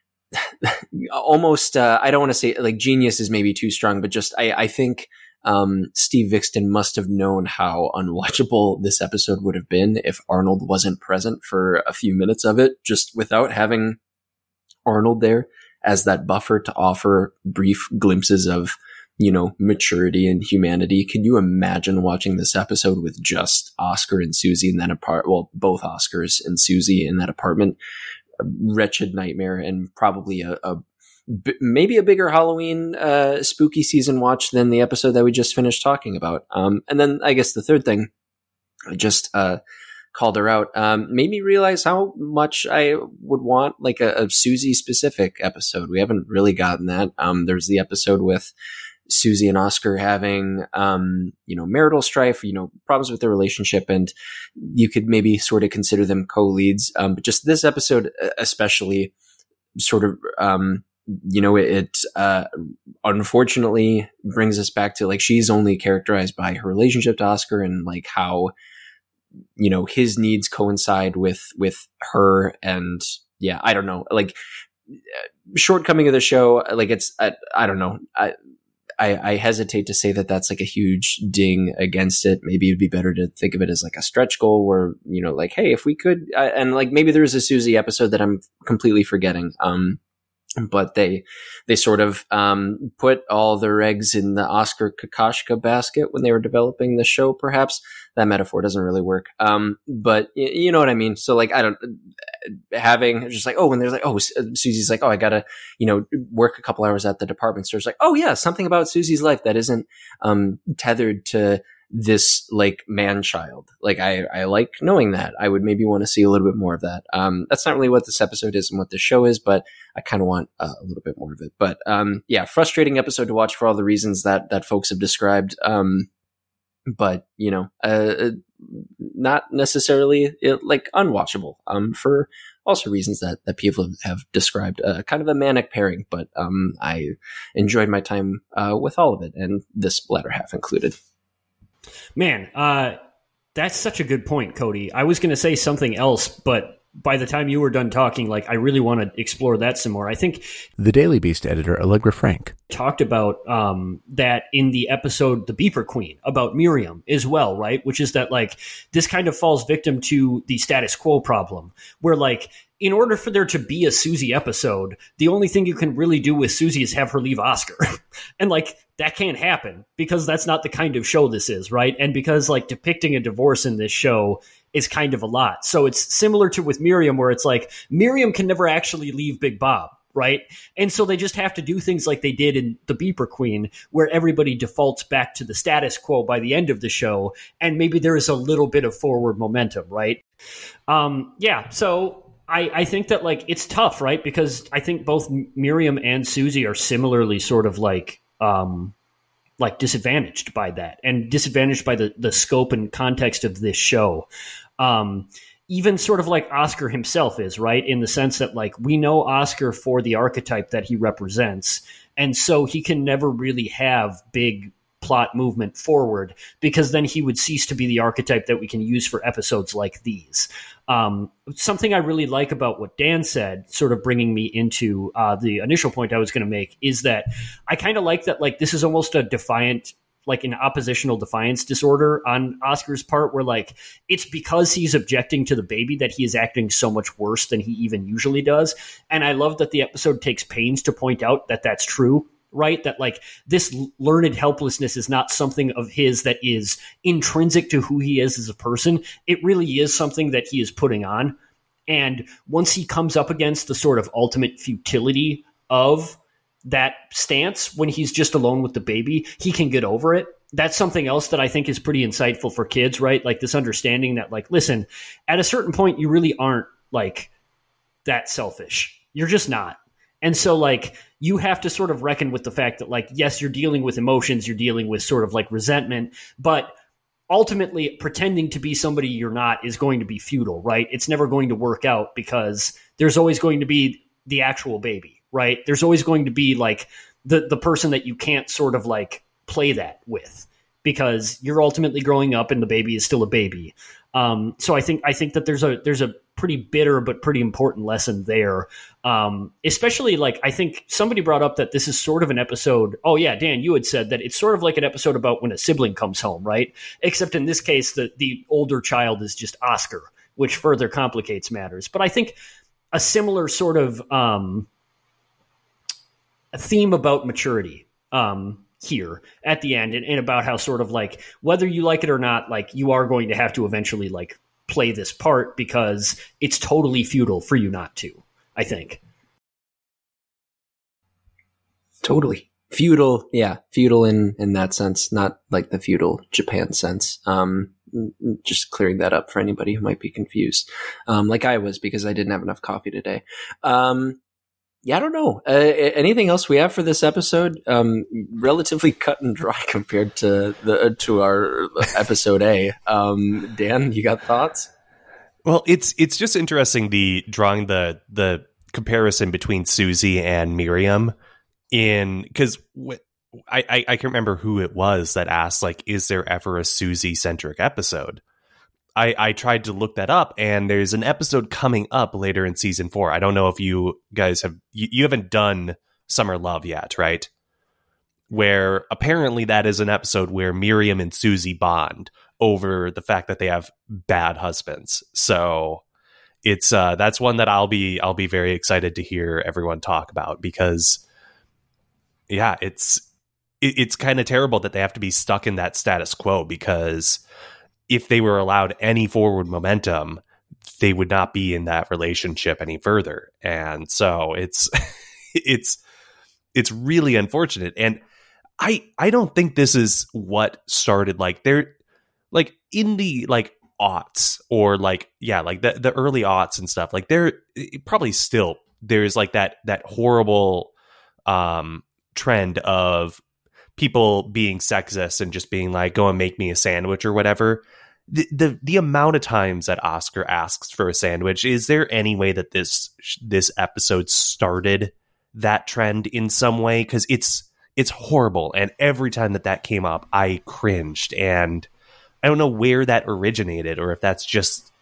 almost, uh, I don't want to say like genius is maybe too strong, but just, I, I think, Um, Steve Viksten must have known how unwatchable this episode would have been if Arnold wasn't present for a few minutes of it, just without having Arnold there as that buffer to offer brief glimpses of, you know, maturity and humanity. Can you imagine watching this episode with just Oscar and Susie in that apart? Well, both Oscars and Susie in that apartment. A wretched nightmare, and probably a, a B- maybe a bigger Halloween uh, spooky season watch than the episode that we just finished talking about. Um, and then I guess the third thing, I just uh, called her out, um, made me realize how much I would want like a, a Susie specific episode. We haven't really gotten that. Um, there's the episode with Susie and Oscar having, um, you know, marital strife, you know, problems with their relationship, and you could maybe sort of consider them co-leads. Um, but just this episode, especially, sort of, um, you know, it, uh, unfortunately brings us back to like, she's only characterized by her relationship to Oscar and like how, you know, his needs coincide with, with her. And yeah, I don't know, like shortcoming of the show, like it's, I, I don't know. I, I, I hesitate to say that that's like a huge ding against it. Maybe it'd be better to think of it as like a stretch goal where, you know, like, hey, if we could, uh, and like maybe there's a Susie episode that I'm completely forgetting. Um, But they, they sort of, um, put all their eggs in the Oscar Kokoschka basket when they were developing the show, perhaps. That metaphor doesn't really work. Um, but y- you know what I mean? So like, I don't, having just like, oh, when there's like, oh, Susie's like, oh, I gotta, you know, work a couple hours at the department store. It's like, oh yeah, something about Susie's life that isn't, um, tethered to this like man child. Like I, I like knowing that. I would maybe want to see a little bit more of that. Um, that's not really what this episode is and what this show is, but I kind of want uh, a little bit more of it. But um, yeah, frustrating episode to watch for all the reasons that that folks have described. Um, but you know, uh, not necessarily uh, like unwatchable. Um, for also reasons that that people have described. Uh, kind of a manic pairing, but um, I enjoyed my time uh, with all of it, and this latter half included. Man, uh, that's such a good point, Cody. I was going to say something else, but by the time you were done talking, like I really want to explore that some more. I think the Daily Beast editor, Allegra Frank, talked about um, that in the episode The Beeper Queen about Miriam as well, right? Which is that like this kind of falls victim to the status quo problem where like in order for there to be a Susie episode, the only thing you can really do with Susie is have her leave Oscar. And like, that can't happen because that's not the kind of show this is, right? And because like depicting a divorce in this show is kind of a lot. So it's similar to with Miriam, where it's like Miriam can never actually leave Big Bob, right? And so they just have to do things like they did in The Beeper Queen, where everybody defaults back to the status quo by the end of the show, and maybe there is a little bit of forward momentum, right? Um, yeah, so I, I think that like it's tough, right? Because I think both Miriam and Susie are similarly sort of like um, like disadvantaged by that, and disadvantaged by the the scope and context of this show. Um, even sort of like Oscar himself is, right? In the sense that like we know Oscar for the archetype that he represents, and so he can never really have big plot movement forward, because then he would cease to be the archetype that we can use for episodes like these. Um, something I really like about what Dan said, sort of bringing me into uh, the initial point I was going to make, is that I kind of like that, like, this is almost a defiant, like an oppositional defiance disorder on Oscar's part, where like it's because he's objecting to the baby that he is acting so much worse than he even usually does. And I love that the episode takes pains to point out that that's true. Right? That like this learned helplessness is not something of his that is intrinsic to who he is as a person. It really is something that he is putting on. And once he comes up against the sort of ultimate futility of that stance, when he's just alone with the baby, he can get over it. That's something else that I think is pretty insightful for kids, right? Like this understanding that like, listen, at a certain point, you really aren't like that selfish. You're just not. And so like, you have to sort of reckon with the fact that like, yes, you're dealing with emotions, you're dealing with sort of like resentment, but ultimately pretending to be somebody you're not is going to be futile, right? It's never going to work out because there's always going to be the actual baby, right? There's always going to be like the, the person that you can't sort of like play that with, because you're ultimately growing up and the baby is still a baby. Um, so I think I think that there's a there's a pretty bitter but pretty important lesson there. Um, especially like I think somebody brought up that this is sort of an episode. Oh yeah, Dan, you had said that it's sort of like an episode about when a sibling comes home, right? Except in this case, the the older child is just Oscar, which further complicates matters. But I think a similar sort of um, a theme about maturity. Um, here at the end, and, and about how sort of like whether you like it or not, like you are going to have to eventually like play this part because it's totally futile for you not to, I think. Totally. Feudal, yeah, feudal in, in that sense, not like the feudal Japan sense. Um, just clearing that up for anybody who might be confused, um, like I was, because I didn't have enough coffee today. Um, Yeah, I don't know. Uh, anything else we have for this episode? Um, relatively cut and dry compared to the to our episode A. Um, Dan, you got thoughts? Well, it's it's just interesting the drawing the the comparison between Susie and Miriam in because wh- I, I I can remember who it was that asked like, is there ever a Susie centric episode? I, I tried to look that up, and there's an episode coming up later in season four. I don't know if you guys have, you, you haven't done Summer Love yet, right? Where apparently that is an episode where Miriam and Susie bond over the fact that they have bad husbands. So it's, uh, that's one that I'll be, I'll be very excited to hear everyone talk about, because yeah, it's, it, it's kind of terrible that they have to be stuck in that status quo, because if they were allowed any forward momentum, they would not be in that relationship any further. And so it's, it's, it's really unfortunate. And I, I don't think this is what started like they're like in the like aughts or like, yeah, like the, the early aughts and stuff like there probably still there's like that, that horrible um, trend of people being sexist and just being like, go and make me a sandwich or whatever. The, the the amount of times that Oscar asks for a sandwich, is there any way that this this episode started that trend in some way? Because it's it's horrible, and every time that that came up, I cringed, and I don't know where that originated, or if that's just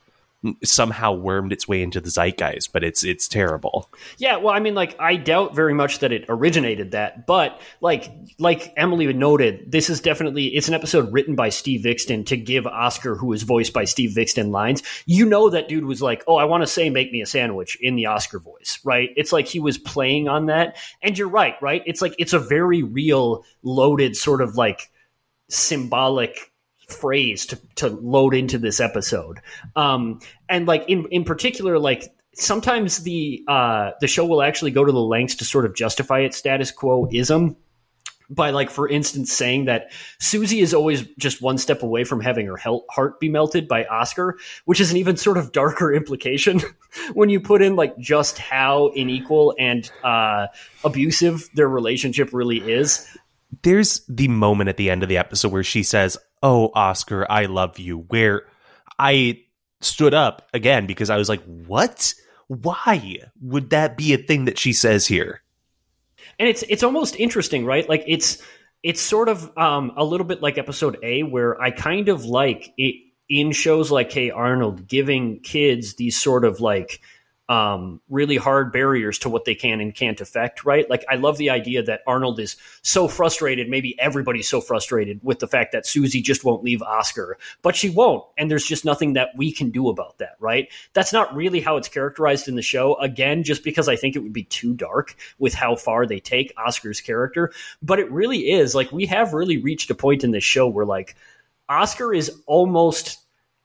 somehow wormed its way into the zeitgeist, but it's it's terrible. Yeah, well, I mean, like, I doubt very much that it originated that, but like like Emily noted, this is definitely, it's an episode written by Steve Viksten to give Oscar, who is voiced by Steve Viksten, lines. You know that dude was like, oh, I want to say make me a sandwich in the Oscar voice, right? It's like he was playing on that. And you're right, right? It's like, it's a very real, loaded sort of like symbolic phrase to, to load into this episode. Um, and like in, in particular, like sometimes the, uh, the show will actually go to the lengths to sort of justify its status quo-ism by, like, for instance, saying that Susie is always just one step away from having her heart be melted by Oscar, which is an even sort of darker implication when you put in like just how unequal and uh, abusive their relationship really is. There's the moment at the end of the episode where she says, "Oh, Oscar, I love you," where I stood up again because I was like, what? Why would that be a thing that she says here? And it's it's almost interesting, right? Like it's it's sort of um, a little bit like episode A, where I kind of like it in shows like Hey Arnold, giving kids these sort of like um, really hard barriers to what they can and can't affect, right? Like I love the idea that Arnold is so frustrated, maybe everybody's so frustrated with the fact that Susie just won't leave Oscar, but she won't. And there's just nothing that we can do about that, right? That's not really how it's characterized in the show. Again, just because I think it would be too dark with how far they take Oscar's character. But it really is like, we have really reached a point in this show where like Oscar is almost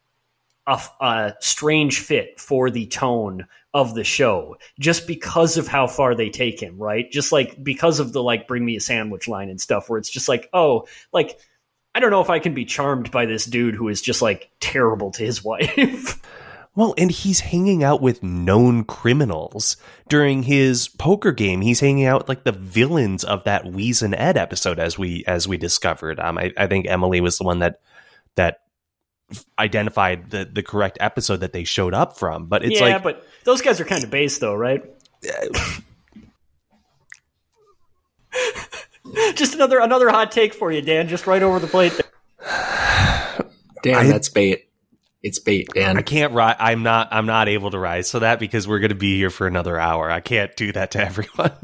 a, a strange fit for the tone of the show, just because of how far they take him, right? Just like because of the like bring me a sandwich line and stuff, where it's just like, oh, like I don't know if I can be charmed by this dude who is just like terrible to his wife. Well, and he's hanging out with known criminals during his poker game. He's hanging out with like the villains of that Weez and Ed episode, as we as we discovered. Um, I, I think Emily was the one that that identified the the correct episode that they showed up from. But it's yeah, like, but those guys are kind of base, though, right? Just another another hot take for you, Dan. Just right over the plate there. Dan, I, that's bait. It's bait, Dan. I can't rise. I'm not. I'm not able to rise to that because we're going to be here for another hour. I can't do that to everyone.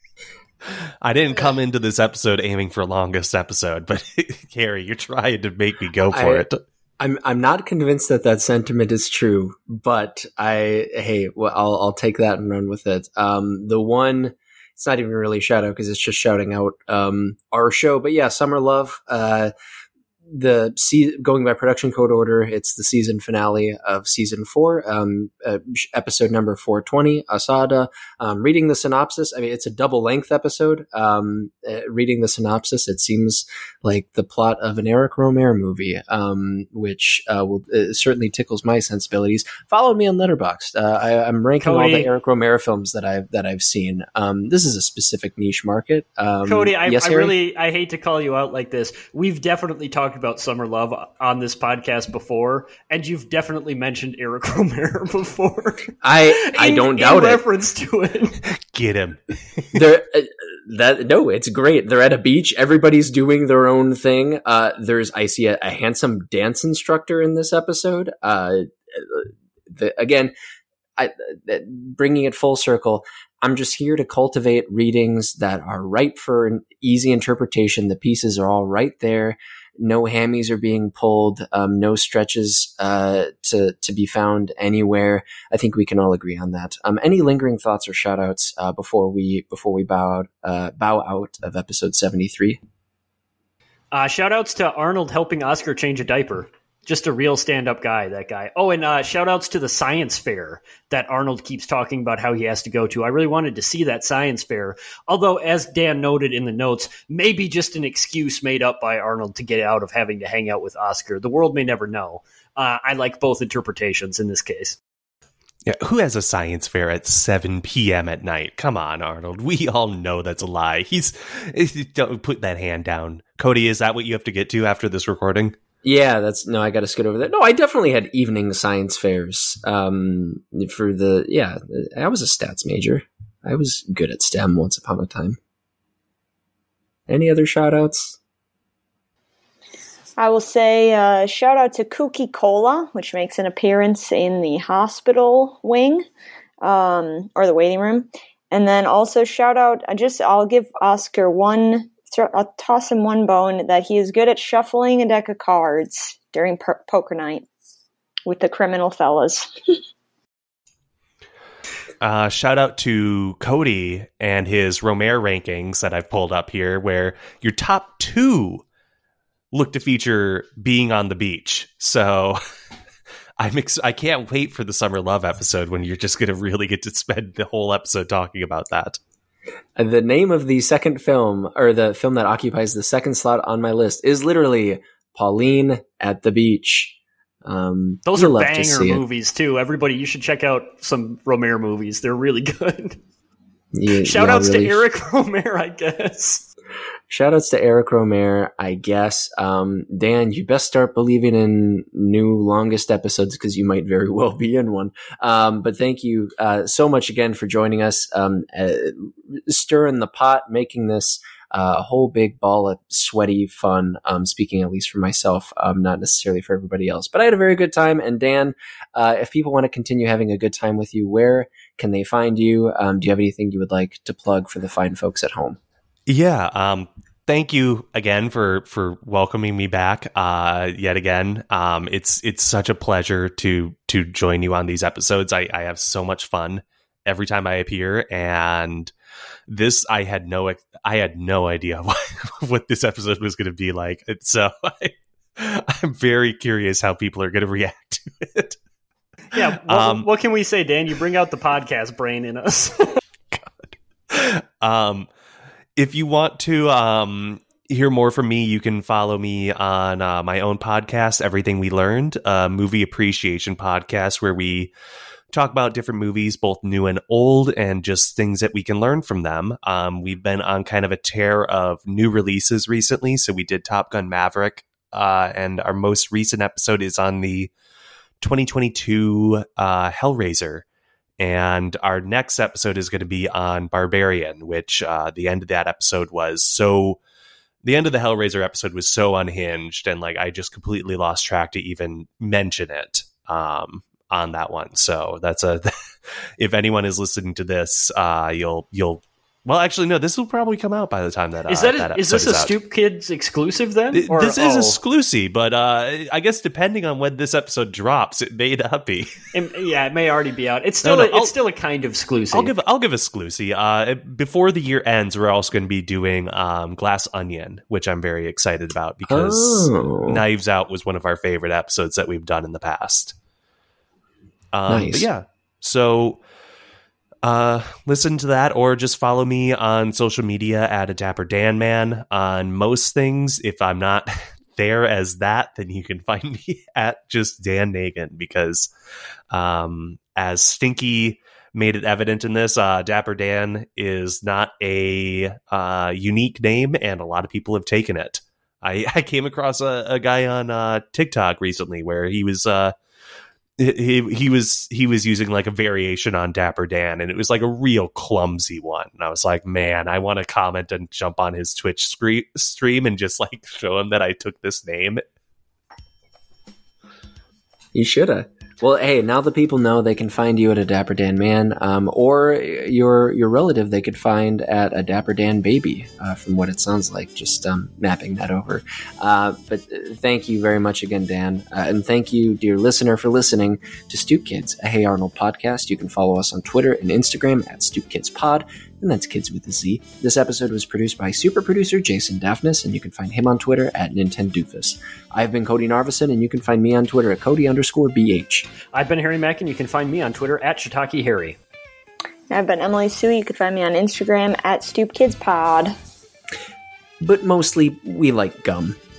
I didn't come into this episode aiming for longest episode, but Carrie, you're trying to make me go for I, it. I'm I'm not convinced that that sentiment is true, but I hey, well, I'll I'll take that and run with it. Um, the one, it's not even really a shout out because it's just shouting out um our show, but yeah, Summer Love. Uh, the se- going by production code order, it's the season finale of season four, um, uh, episode number four twenty, Asada. Um, reading the synopsis, I mean, it's a double length episode. Um, uh, reading the synopsis, it seems like the plot of an Eric Romer movie, um, which uh, will uh, certainly tickles my sensibilities. Follow me on Letterboxd. Uh, I, I'm ranking Cody. all the Eric Romer films that I've that I've seen. Um, this is a specific niche market. Um, Cody, I, yes, I Harry? really I hate to call you out like this. We've definitely talked about Summer Love on this podcast before, and you've definitely mentioned Eric Romer before. I I in, don't in doubt it. reference to it. Get him. They're uh, that no, it's great. They're at a beach. Everybody's doing their own thing. Uh, there's I see a, a handsome dance instructor in this episode. Uh, the, again, I, uh, bringing it full circle. I'm just here to cultivate readings that are ripe for an easy interpretation. The pieces are all right there. No hammies are being pulled. Um, no stretches uh, to to be found anywhere. I think we can all agree on that. Um, any lingering thoughts or shout outs uh, before we before we bow out, uh, bow out of episode seventy-three? Uh, shout outs to Arnold helping Oscar change a diaper. Just a real stand-up guy, that guy. Oh, and uh, shout-outs to the science fair that Arnold keeps talking about how he has to go to. I really wanted to see that science fair. Although, as Dan noted in the notes, maybe just an excuse made up by Arnold to get out of having to hang out with Oscar. The world may never know. Uh, I like both interpretations in this case. Yeah, who has a science fair at seven p.m. at night? Come on, Arnold. We all know that's a lie. He's don't put that hand down. Cody, is that what you have to get to after this recording? Yeah, that's no. I got to scoot over there. No, I definitely had evening science fairs. Um, for the yeah, I was a stats major. I was good at STEM once upon a time. Any other shout outs? I will say uh, shout out to Kooky Cola, which makes an appearance in the hospital wing, um, or the waiting room. And then also shout out, I just, I'll give Oscar one, I'll toss him one bone that he is good at shuffling a deck of cards during per- poker night with the criminal fellas. Uh, shout out to Cody and his Romare rankings that I've pulled up here, where your top two look to feature being on the beach. So I'm ex- I can't wait for the Summer Love episode when you're just going to really get to spend the whole episode talking about that. The name of the second film, or the film that occupies the second slot on my list, is literally Pauline at the Beach. Um, Those are love banger to see movies, too. Everybody, you should check out some Romare movies. They're really good. Yeah, Shout-outs yeah, really. to Eric Romare, I guess. Shout-outs to Eric Romare, I guess. Um, Dan, you best start believing in new longest episodes because you might very well be in one. Um, but thank you uh, so much again for joining us, um, uh, stirring the pot, making this uh, a whole big ball of sweaty fun, um, speaking at least for myself, um, not necessarily for everybody else. But I had a very good time. And Dan, uh, if people want to continue having a good time with you, where can they find you? Um, do you have anything you would like to plug for the fine folks at home? Yeah. Um, thank you again for, for welcoming me back, uh, yet again. Um, it's, it's such a pleasure to, to join you on these episodes. I, I have so much fun every time I appear, and this, I had no, I had no idea what, what this episode was going to be like. And so I, I'm very curious how people are going to react to it. Yeah. What, um, what can we say, Dan? You bring out the podcast brain in us. God. Um, If you want to um, hear more from me, you can follow me on uh, my own podcast, Everything We Learned, a movie appreciation podcast where we talk about different movies, both new and old, and just things that we can learn from them. Um, we've been on kind of a tear of new releases recently, so we did Top Gun Maverick, uh, and our most recent episode is on the twenty twenty-two uh, Hellraiser. And our next episode is going to be on Barbarian, which uh, the end of that episode was so... The end of the Hellraiser episode was so unhinged, and like I just completely lost track to even mention it um, on that one. So that's a... if anyone is listening to this, uh, you'll... you'll Well, actually, no, this will probably come out by the time that, uh, is that, that a, is this is a out. Stoop Kids exclusive then? It- Or- this is oh, exclusive, but uh, I guess depending on when this episode drops, it may not be. it- yeah, it may already be out. It's still No, no, a, I'll- it's still a kind of exclusive. I'll give I'll give exclusive. Uh, before the year ends, we're also going to be doing um, Glass Onion, which I'm very excited about because Oh. Knives Out was one of our favorite episodes that we've done in the past. Um, Nice. But yeah, so uh, listen to that, or just follow me on social media at a Dapper Dan Man on most things. If I'm not there as that, then you can find me at just Dan Nagan, because um, as Stinky made it evident in this, uh, Dapper Dan is not a uh, unique name, and a lot of people have taken it. I, I came across a, a guy on uh, TikTok recently where he was uh, he he was he was using like a variation on Dapper Dan, and it was like a real clumsy one. And I was like, man, I want to comment and jump on his Twitch screen, stream and just like show him that I took this name. You shoulda. Well, hey, now the people know they can find you at a Dapper Dan Man, um, or your your relative they could find at a Dapper Dan Baby, uh, from what it sounds like, just um, mapping that over. Uh, but thank you very much again, Dan. Uh, and thank you, dear listener, for listening to Stoop Kids, a Hey Arnold podcast. You can follow us on Twitter and Instagram at Stoop Kids Pod, and that's Kids with a Z. This episode was produced by super producer Jason Daphnis, and you can find him on Twitter at Nintendoofus. I've been Cody Narvison, and you can find me on Twitter at Cody underscore BH. I've been Harry Mack, and you can find me on Twitter at Shiitake Harry. I've been Emily Sue. You can find me on Instagram at Stoop Kids Pod. But mostly, we like gum.